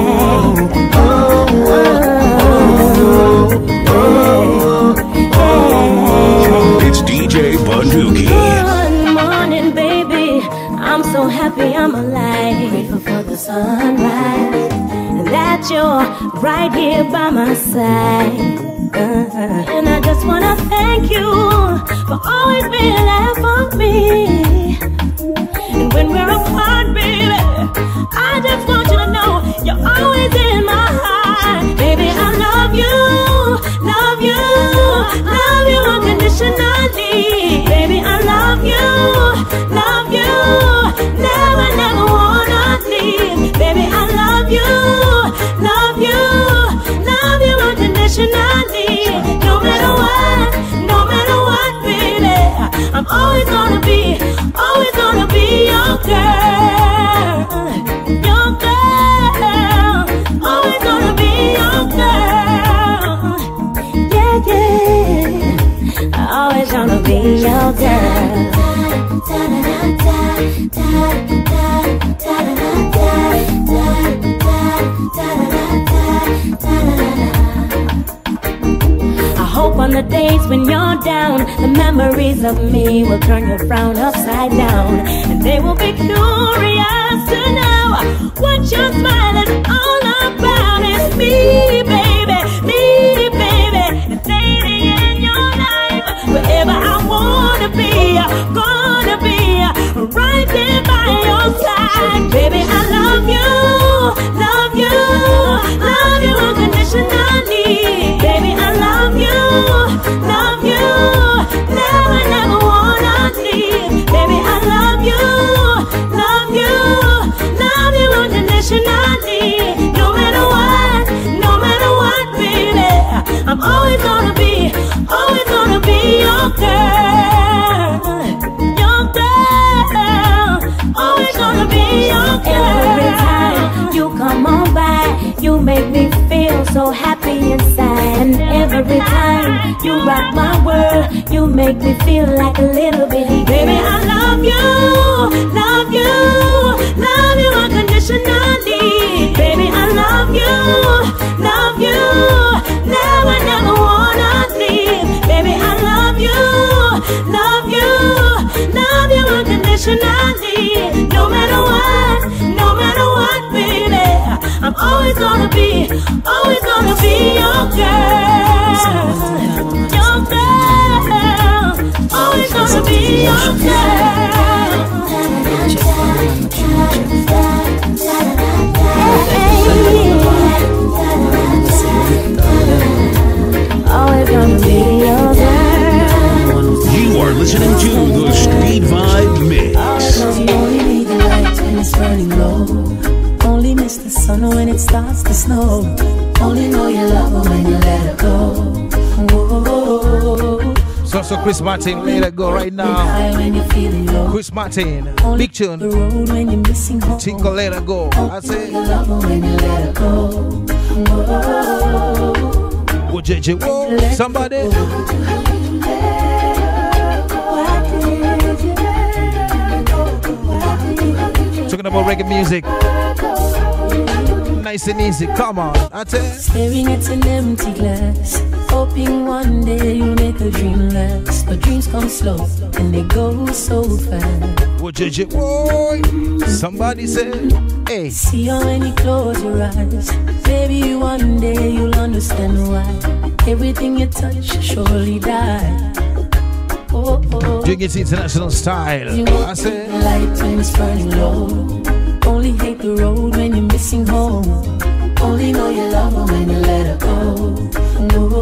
oh. It's D J Bunduki. Good morning, baby. I'm so happy I'm alive. Grateful for the sunrise and that you're right here by my side. Uh-huh. And I just wanna thank you for always being there for me. And when we're apart, baby, I just want you to know you're always in my heart. Baby, I love you, love you, love you unconditionally. Baby, I love you, love you, never, never wanna leave. Baby, I love you, love you, love you unconditionally. No matter what, no matter what, baby, I'm always gonna be, always gonna be your girl, your girl, always gonna be your girl. Yeah, yeah, I always gonna be your girl. I hope on the days when you're down, the memories of me will turn your frown upside down. And they will be curious to know what you're smiling all about. It's me, baby, me, baby, the lady in your life, wherever I wanna be. gonna be right there by your side. Baby, I love you, love you, love you unconditionally. Baby, I love you, love you, never, never wanna leave. Baby, I love you, love you, love you unconditionally. No matter what, no matter what, baby, I'm always gonna be, always gonna be your girl, your girl, always gonna be your girl. Every time you come on by, you make me feel so happy inside. And every time you rock my world, you make me feel like a little bitty. Baby, I love you, love you, love you unconditionally. Baby, I love you, love you, never, never wanna leave. Baby, I love you, love you, love you unconditionally. No matter what, no matter what, baby, I'm always gonna be, always gonna be your girl, your girl, always gonna be your girl. Always gonna be your girl. You are listening to the Street Vibe Mix. You only need the light when it's burning low. Only miss the sun when it starts to snow. Only know you love her when you let her go. Whoa. So, so Chris Martin, let it go right now. When you're feeling low. Chris Martin, big tune. The road when you're missing home. Tingle, let her go. I say. You love her when you let her go. Whoa. Whoa, J J, whoa, somebody. Talking about reggae music. Nice and easy, come on. I tell you. Staring at an empty glass, hoping one day you'll make a dream last. But dreams come slow and they go so fast. Whoa, J J, whoa. Somebody say, hey. See how when you close your eyes, maybe one day you'll understand why everything you touch surely die. Oh, oh. Doing it international style. You know, I say. the light when it's burning low. Only hate the road when you're missing home. Only know you love her when you let her go. No,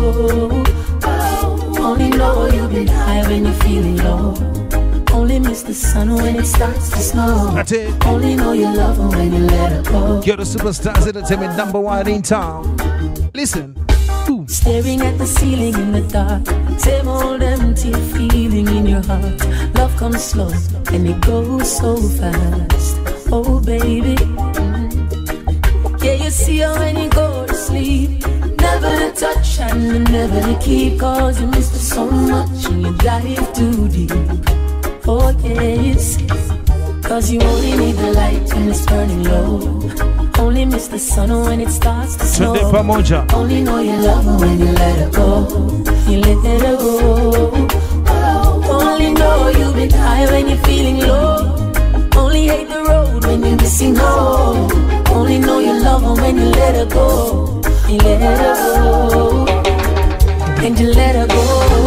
only know you've been high when you're feeling low. Only miss the sun when it starts to snow. That's it. Only know you love her when you let her go. You're the superstars entertainment number one in town. Listen. Ooh. Staring at the ceiling in the dark. Same old empty feeling in your heart. Love comes slow and it goes so fast. Oh baby, mm. Yeah, you see her when you go to sleep. Never to touch and never to keep. Cause you missed her so much and you dive too deep. Oh yes, cause you only need the light when it's burning low. Only miss the sun when it starts to snow. Only know you love her when you let her go. You let her go. Only know you've been high when you're feeling low. Only hate the road when you're missing home. Only know you love her when you let her go. You let her go. And you let her go.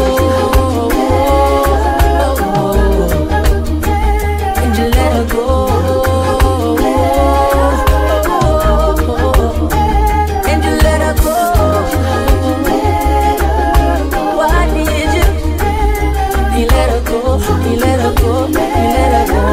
And you let her go. And you let her go. Why did you? You let her go. You let her go. You let her go.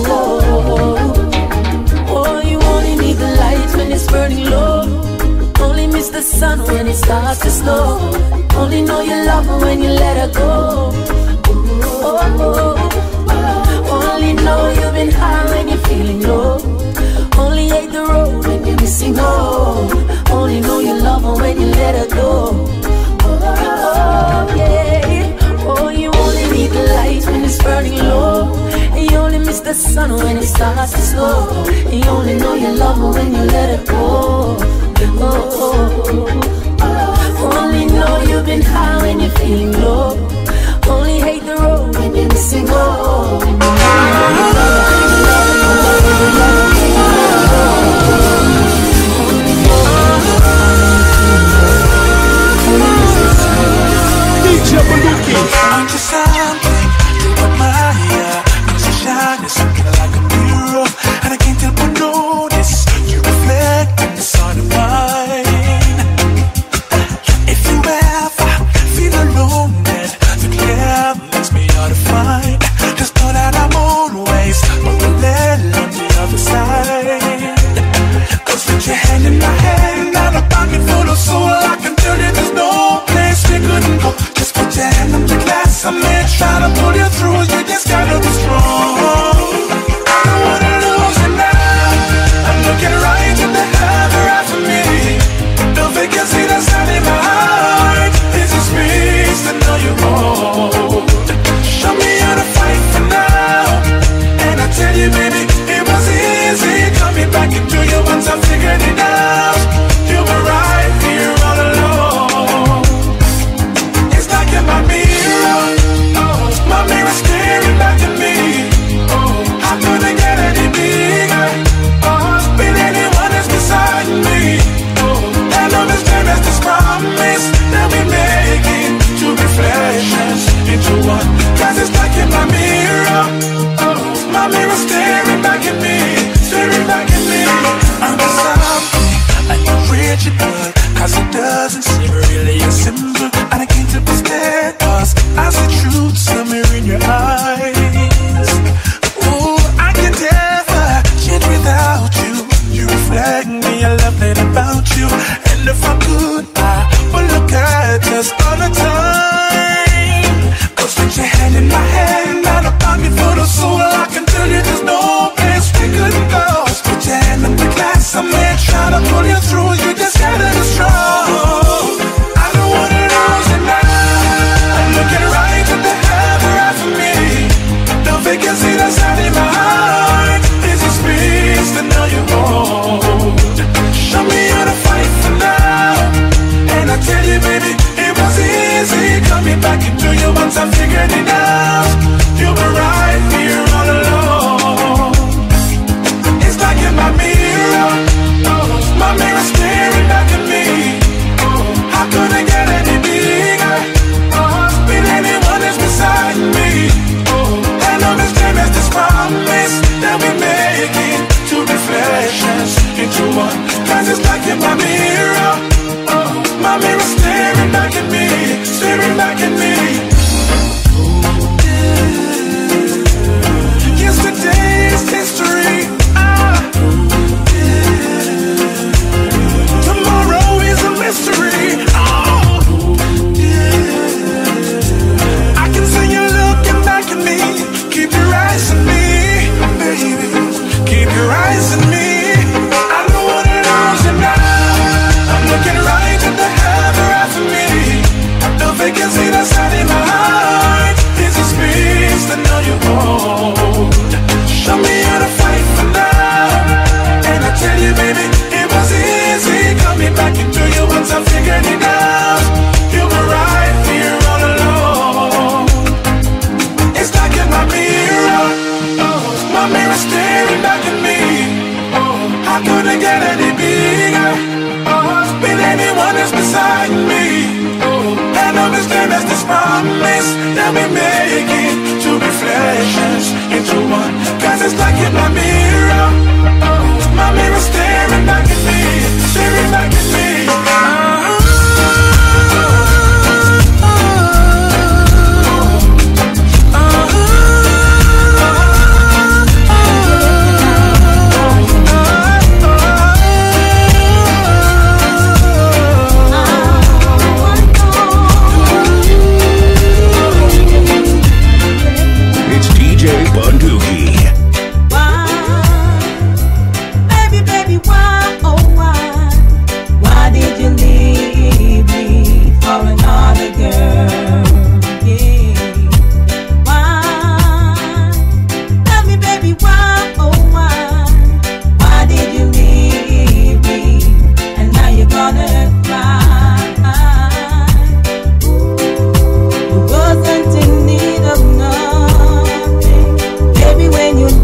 Oh, you only need the light when it's burning low. Only miss the sun when it starts to snow. Only know you love her when you let her go. Oh, oh, oh. Only know you've been high when you're feeling low. Only hate the road when you're missing home. Only know you love her when you let her go. Oh, yeah. Oh, you only need the light when it's burning low. And you only miss the sun when it starts to snow. And you only know you love her when you let her go. Oh, oh, oh. Only know you've been high when you're feeling low. Only hate the road when you're missing home. D J Baluki. Aren't you something? You are you once I figured it out. You were right here all alone. It's like in my mirror, oh, my mirror staring back at me. Oh, how could I get any bigger? Oh, with anyone that's beside me. Oh, and all this time as this promise that we make it two reflections into one. Cause it's like in my mirror, oh, my mirror staring back at me, staring back at me. Yesterday's history. Ah. Tomorrow is a mystery. Oh. I can see you looking back at me. Keep your eyes on me, baby. Keep your eyes on me. I know what it is now. I'm looking right at the ever after me. The vacancy that's in my heart is a space that now you hold. Show me how to fight for love. And I tell you, baby, it was easy coming back into you once I figured it out. You were right here all alone. It's like in my mirror, oh, my mirror staring back at me. Oh, how could I get any bigger? Oh, with anyone that's beside me. Oh, and understand that's this promise that we make it two reflections into one. Cause it's like in my mirror, oh, my mirror staring back at me, staring back at me. It's D J Bunduki. Baby, baby, why, oh why? Why did you leave me for another girl? Yeah. Why? Tell me, baby, why, oh why? Why did you leave me? And now you're gonna cry. Ooh, wasn't in need of nothing. Baby, when you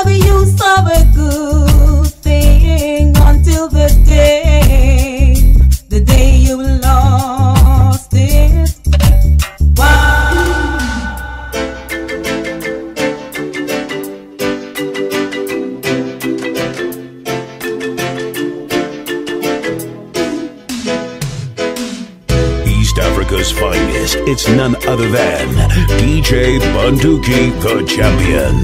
never used to have a good thing until the day, the day you lost it. Wow. East Africa's finest. It's none other than D J Bunduki, the champion.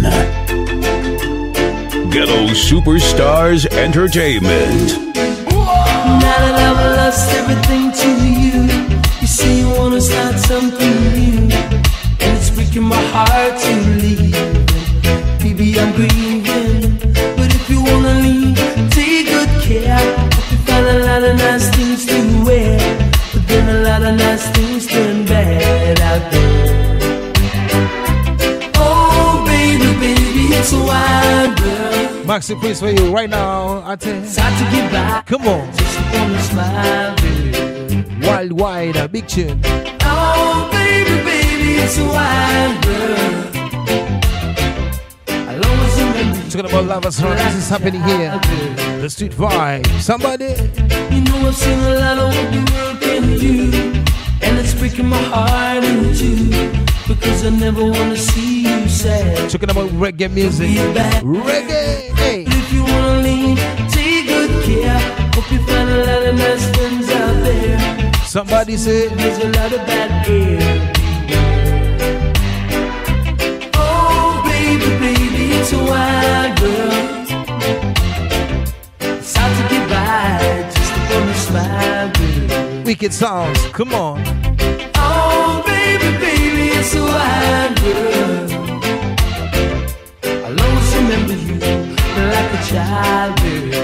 Ghetto Superstars Entertainment. Now that I've lost everything to you, you say you wanna start something new, and it's breaking my heart to leave. Baby, I'm grieving, but if you wanna leave, take good care. Hope you find a lot of nice things to wear, but then a lot of nice things turn bad out there. Oh, baby, baby, it's a wild world. Maxi Priest for you right now. I tell you. It's hard to get by. Come on. Just wanna smile, baby. Wild Wide, a big tune. Oh, baby, baby, it's a wild world. I'll always remember. Talking about lovers round, this is happening here. The street vibe. Somebody. You know I've seen a lot of what the world can do, and it's breaking my heart in two, because I never wanna see you sad. Talking about reggae music. Reggae. Hey. If you wanna leave, take good care. Hope you find a lot of nice friends out there. Somebody say there's a lot of bad air. Oh, baby, baby, it's a wild world. It's hard to get by, just upon a smile, baby. Wicked sounds, come on. Oh, baby, baby, it's a wild world. I'll always remember you like a child, baby.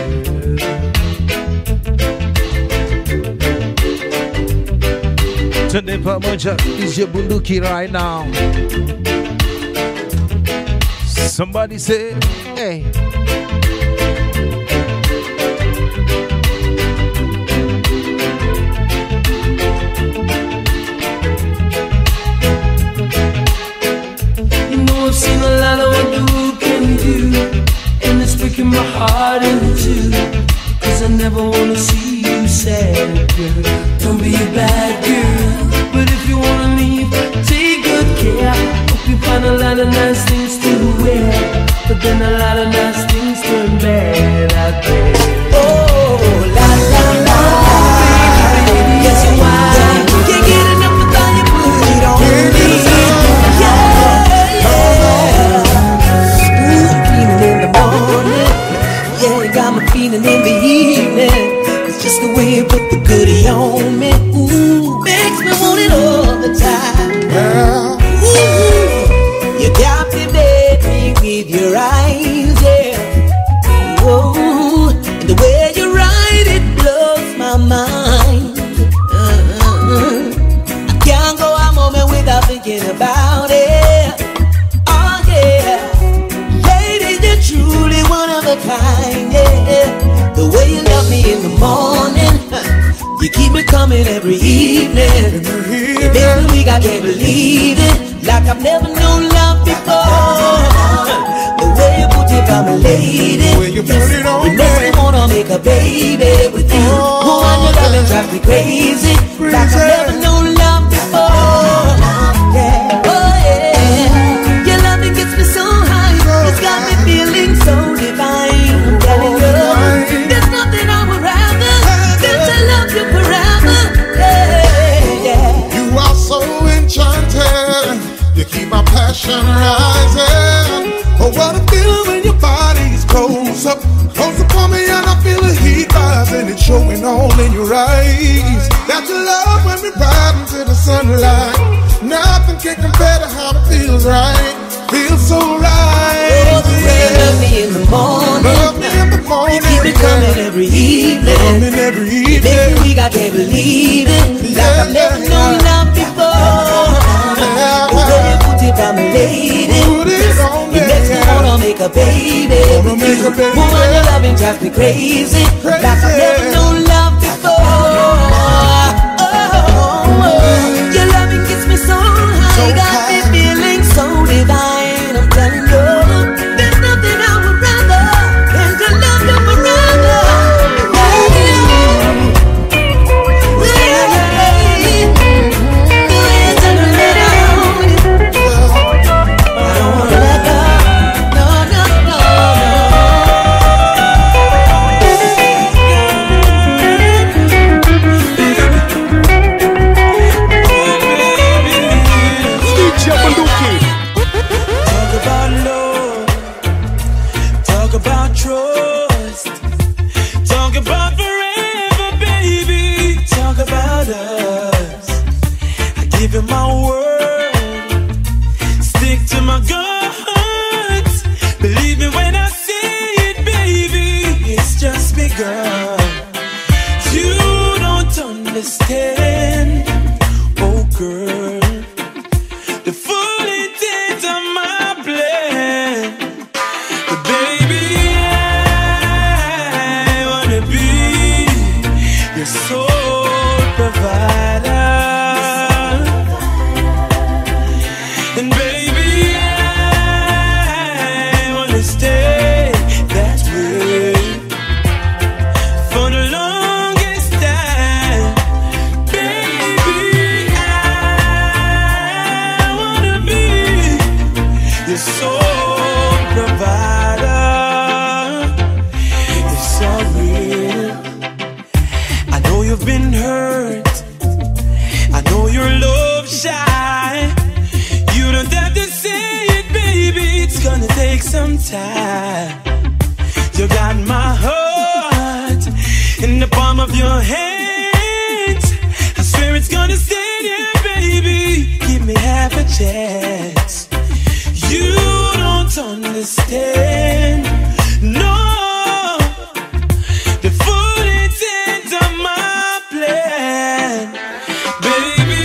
Turning for Moja is your Bunduki right now. Somebody say, hey. You know I've seen a lot of what you can do, and it's breaking my heart in two, because I never wanna see you sad, girl. Don't be a bad girl, but if you wanna leave, take good care. Hope you find a lot of nice things to wear, but then a lot of nice things turn bad out there. Oh, la la la, baby, baby, yes, why? Can't get enough without you put it on me. Yeah, yeah. Ooh, feeling in the morning, yeah, it got me feeling in the evening. It's just the way you put the goodie on me. Ooh, makes me want it all the time. Girl, ooh, you captivate me with your eyes, yeah. Whoa, and the way you ride it blows my mind. Uh-uh. I can't go a moment without thinking about it. Oh yeah, lady, you're truly one of a kind, yeah. The way you love me in the morning, you keep me coming every evening. Every week I can't believe it, like I've never known love before. The way you put it on me, lady, you put it on me, makes me wanna make a baby with you. Oh, and your loving drives me crazy, like I've never known love before. Yeah, oh yeah, your loving gets me so high, it's got me feeling so divine. I'm telling you, there's nothing I would rather than to love you forever. Yeah, yeah. You are so enchanted, you keep my passion rising. Oh, what a feeling when your body's close up, close up on me, and I feel the heat rising. It's showing all in your eyes. That you love when we ride into the sunlight. Nothing can compare to how it feels right. Feels so right. Oh, the way you love me in the morning, love me in the morning, you keep me coming every evening. Coming every evening. Every week I can't believe it, like I've never known love before. The way you put it on me, lady, it makes me wanna make a baby. Woman, your loving drives me crazy, like I've never known love before. Oh, your loving gets me so high, got me feeling so divine. I'm telling you, there's nothing I would about trust. Talk about forever, baby. Talk about us. I give you my word. Stick to my guns. Believe me when I say it, baby. It's just begun. You don't understand, oh girl, the full intent of my plan. But baby, I wanna be your sole provider. And baby, I wanna stay that way for the longest time. Baby, I wanna be your sole provider. It's so real. I know you've been hurt. I know you're love shy. You don't have to say it, baby. It's gonna take some time. You got my heart in the palm of your hands. I swear it's gonna stay there, baby. Give me half a chance. You don't understand, no, the full intent of my plan. Baby,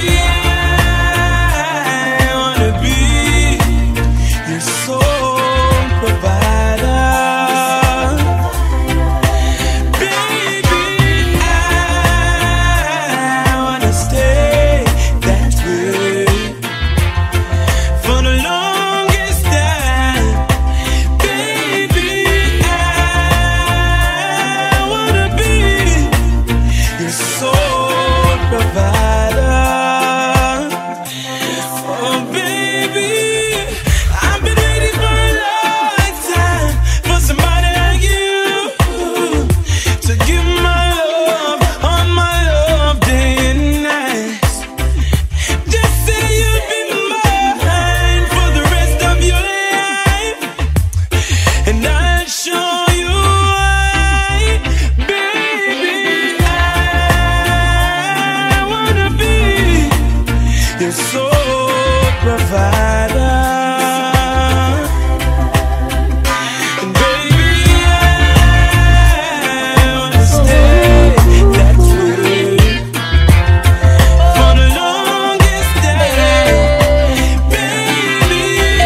I wanna be your sole provider. Baby, I wanna stay that way for the longest time. Baby, I wanna be your sole provider. Oh baby, I've been waiting for a long time for somebody like you to give my love on my love day and night. Just say you'll be mine for the rest of your life, and I'll show you why. Baby, I wanna be your sole provider. And baby, I wanna stay that way for the longest time. Baby,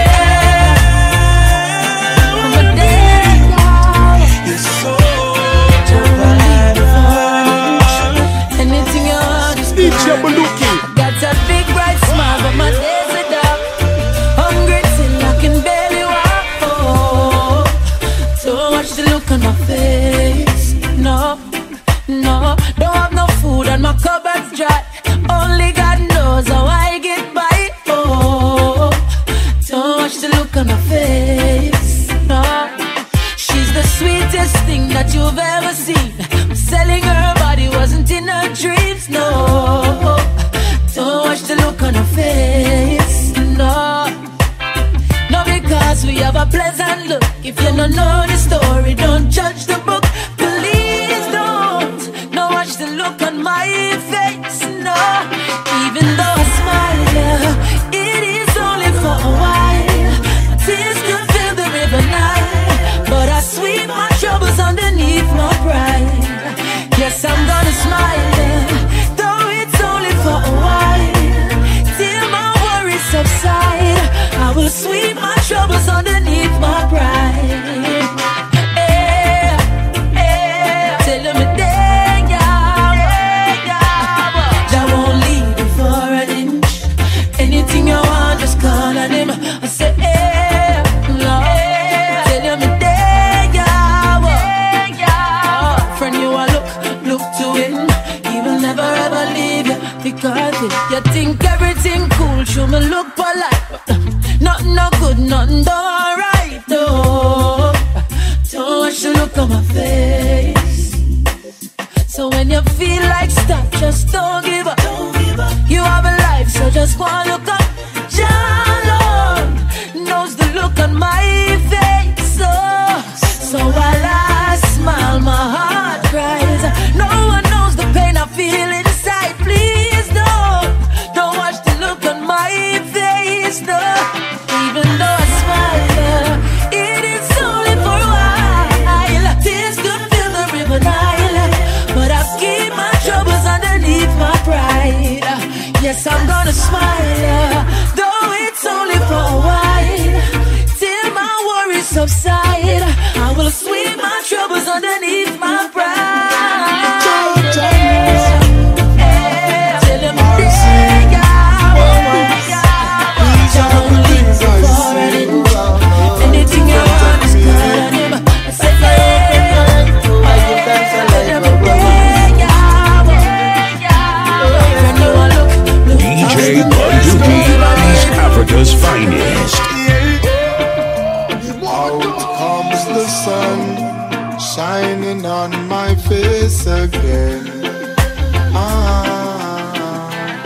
I wanna be your sole provider. Anything you want, just D J Baluki. got a big bright smile, but my days are dark. Hungry till I can barely walk. Oh, so much to look on my face. No, no, don't have no food and my cupboard's dry. Only God knows how I get by. Oh, so much to look on her face. No, she's the sweetest thing that you've ever seen. Selling her body wasn't in her dreams. No, too much to look on her face. No, no, because we have a pleasant look. If you don't know the story, don't judge the book. Please don't. No much to look on my face. No, even though I smile, yeah, it is only for a while. My tears could fill the river Nile, but I sweep my troubles underneath my pride. Yes, I'm gonna smile, yeah, though it's only for a while. Till my worries subside, I will sweep my troubles underneath my pride. Yeah, yeah. Tell them it there, yeah, yeah. I won't leave you for an inch. Anything you want, just call on him. I say, yeah, no. Tell them it there, yeah, yeah. Friend, you are look, look to him. He will never ever leave you because you think everything cool. Show me look polite, nothing no good, nothing done alright. No, too much to look on my face. So when you feel like stuck, just don't give up. You have a life, so just go and look up. John Lord knows the look on my face. So, so the sun shining on my face again. Ah,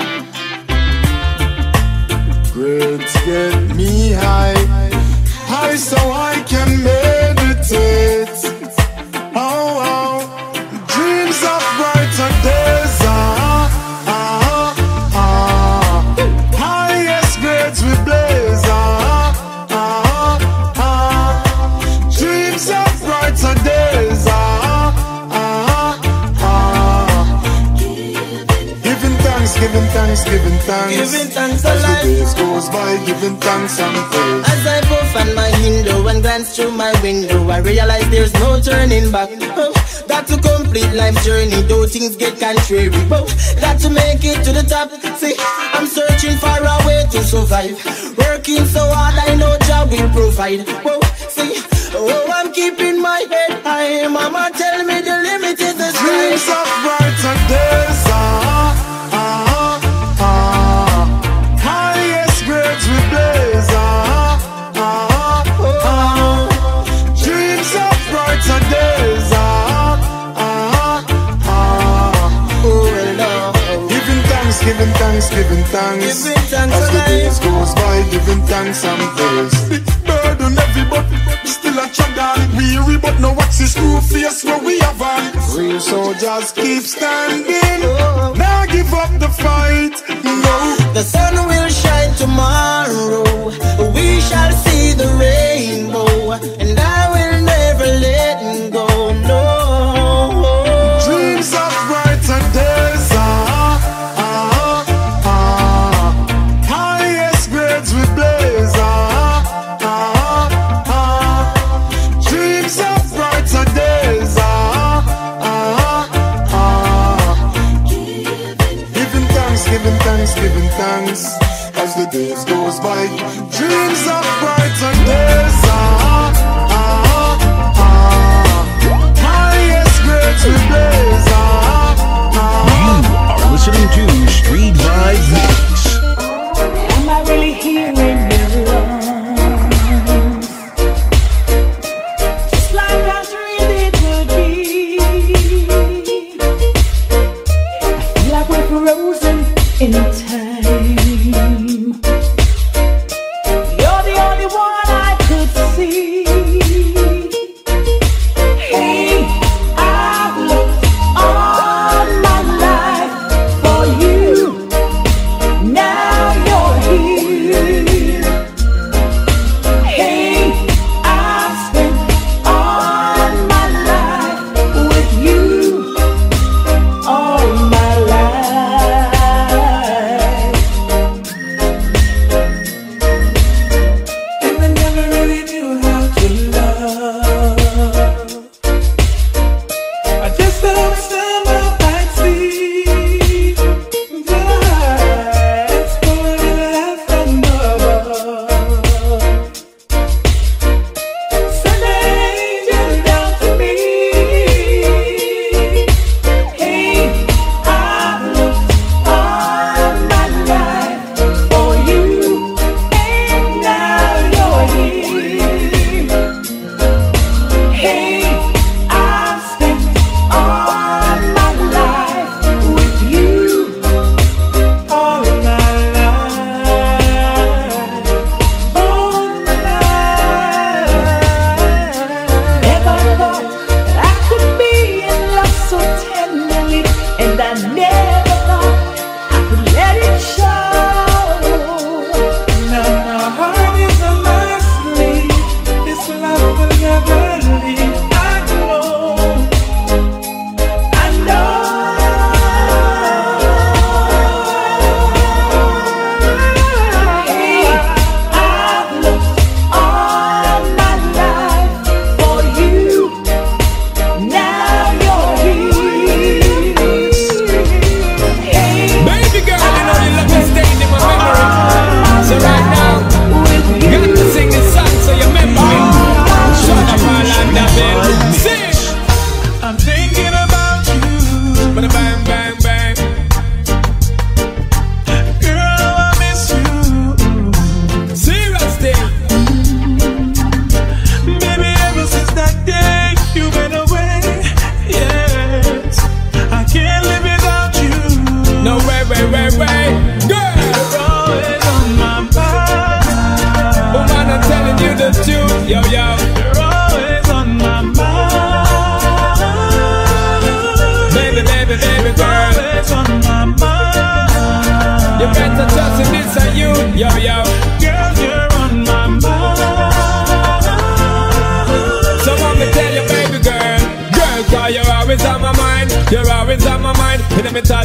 grades get me high, high so I can meditate. Oh, oh, dreams of brighter days. Ah, ah, ah, highest grades we blaze. Ah, ah, ah, dreams of brighter days. Ah, ah, ah, giving thanks, giving thanks, giving thanks, giving thanks as the alive. days goes by, giving thanks and praise. As I puff on my window and glance through my window, I realize there's no turning back. Oh, got to complete life's journey, though things get contrary. Oh, got to make it to the top. See, I'm searching for a way to survive. Working so hard, I know job will provide. Oh, see, oh, I'm keeping my head high. Mama tell me the limit is the sky. Dreams of brighter days. Ah, ah, ah, highest grades we blaze. Ah, ah, ah, dreams of brighter days. Ah, ah, ah, oh, Lord. Giving thanks, giving thanks, giving thanks, Giving thanks as the alive. days goes by, giving thanks and praise. Burden heavy, but still a chug on. Weary, but no wax is screw face where we have on. Real soldiers keep standing, now give up the fight. No, the sun will shine tomorrow. We shall see the rainbow, and I will never let go. No, dreams of brighter days. Ah, ah, ah, highest grades we blaze. Ah, ah, ah, dreams of brighter days. Ah, ah, ah, giving thanks, giving thanks, giving thanks, as the days goes by. Dreams of brighter days. Ah, ah, ah, highest grades we blaze. Ah, You are listening to Street Vibe Mix. Am I really hearing your lungs? Just like I dreamed it would be. I feel like we're frozen in time. You're the only one I could see. Hey, I've looked all my life for you. Now you're here. Hey, I've spent all my life with you. All my life. And I never really knew how to love. I just thought somehow I'd see that's falling out from above. Send an angel down to me. Hey, I've looked all my life for you, and now you're here. Hey, I've spent all my life with you. All my life, all my life. Never thought that I could be in love so tenderly, and I never thought I could let it show. Now my heart is a mercy. This love will never leave. I know, I know. Hey, I've looked all my life for you. Now you're here. Hey, Baby girl, you know the love is staying in my memory. So right now, you got to sing this song so you remember me. Shut up, Orlando, baby. Sing. I'm thinking about you. Bada bang, bang, bang. Girl, I miss you. Serious thing. Baby, ever since that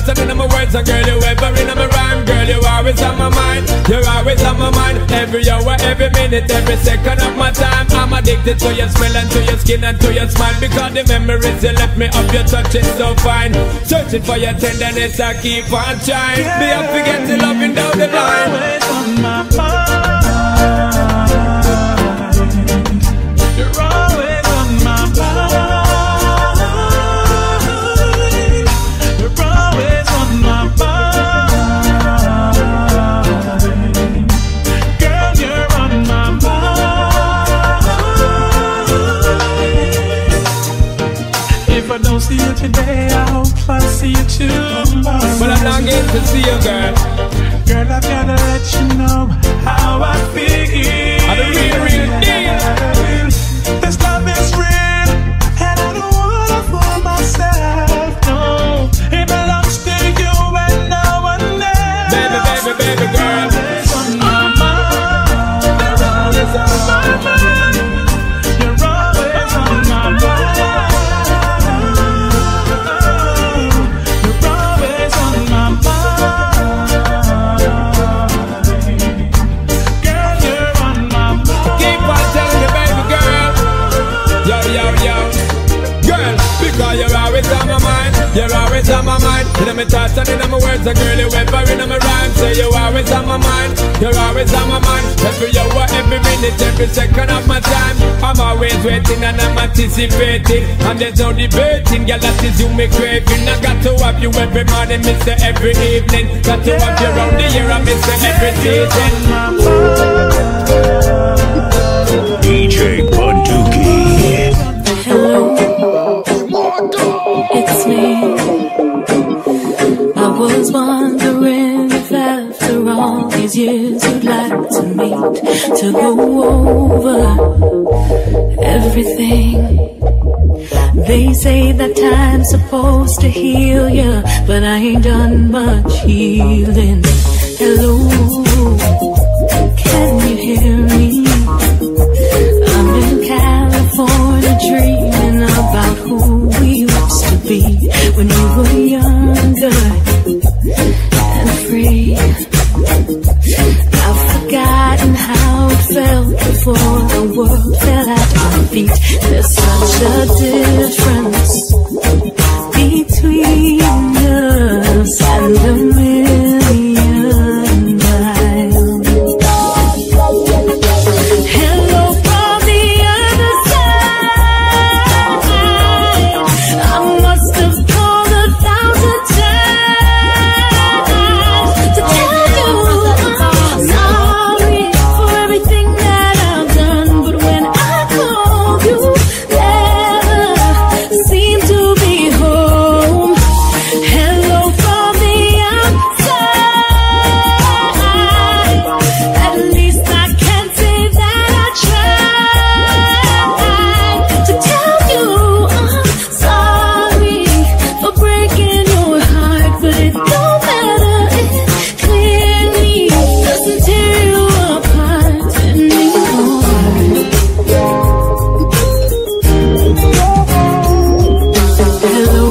thoughts and in my words, and girl, you ever in my rhyme. Girl, you always on my mind. You're always on my mind. Every hour, every minute, every second of my time. I'm addicted to your smell and to your skin and to your smile. Because the memories you left me of your touch is so fine. Searching for your tenderness, I keep on trying. Me I forget the loving down the line. Always on my mind. You're always on my mind. You're always on my mind. Girl, you're on my mind. If I don't see you today, I hope I see you tomorrow. But I'm longing to see you, girl. Girl, I've gotta let you know how I feel. I'm the real, real deal. This love is real, and I don't wanna fool myself. No, it belongs to you and no one else. Baby, baby, baby, girl. Always on my mind. You're always on my mind. You're always on my mind. You're always on my mind. Girl, you're on my mind. Keep on telling me, baby girl. Yo, yo, yo. Girl, because you're always on my mind. You're always on my mind. In my thoughts and in my words, a girl, you ever in my rhyme. Say you're always on my mind. You're always on my mind. Every hour, every minute, every second of my time. I'm always waiting and I'm anticipating. And there's no debating, girl, that is you me craving. I got to have you every morning, miss you every evening. Got to have you around the year, I miss you every season. D J Bunduki. Hello, it's me. I was wondering if after all these years you'd like to meet to go over everything. They say that time's supposed to heal ya, but I ain't done much healing. Hello, can you hear me? I'm in California dreaming about who we used to be when we were younger and free. I've forgotten how it felt before the world fell at our feet. There's such a difference between us and a million miles. Hello from the other side. I must have called a thousand times to tell you I'm sorry for everything that I've done. But when I call you, never seem to be home. Hello from the outside. At least I can say that I tried to tell you I'm sorry for breaking your heart, but it don't matter. It clearly doesn't tear you apart anymore. Hello,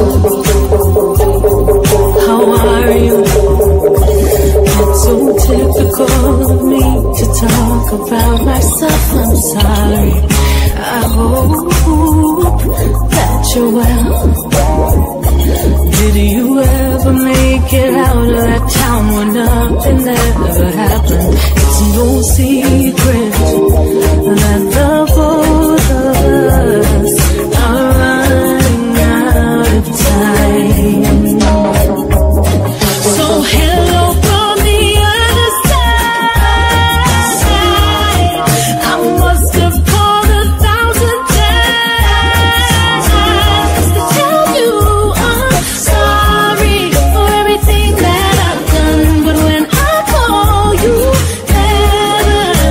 how are you? It's so typical of me to talk about myself. I'm sorry. I hope that you're well. Did you ever make it out of that town where nothing ever happened? It's no secret that the both of us are running out of time. So hello from the other side. I must have called a thousand times to tell you I'm sorry for everything that I've done. But when I call you, never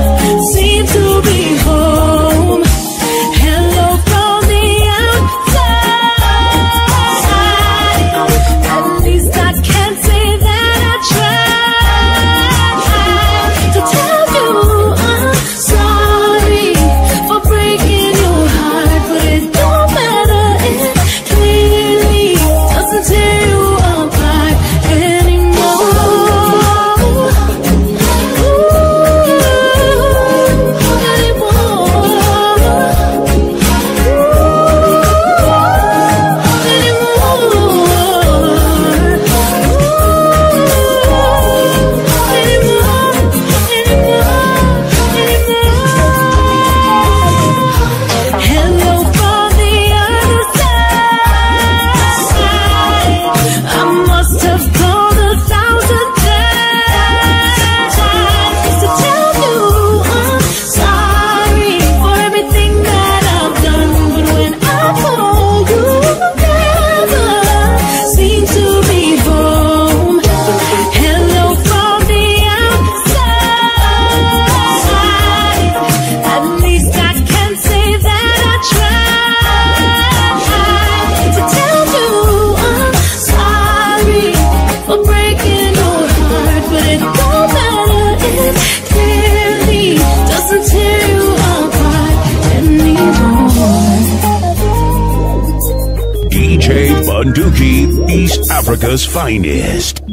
J Bunduki, East Africa's finest.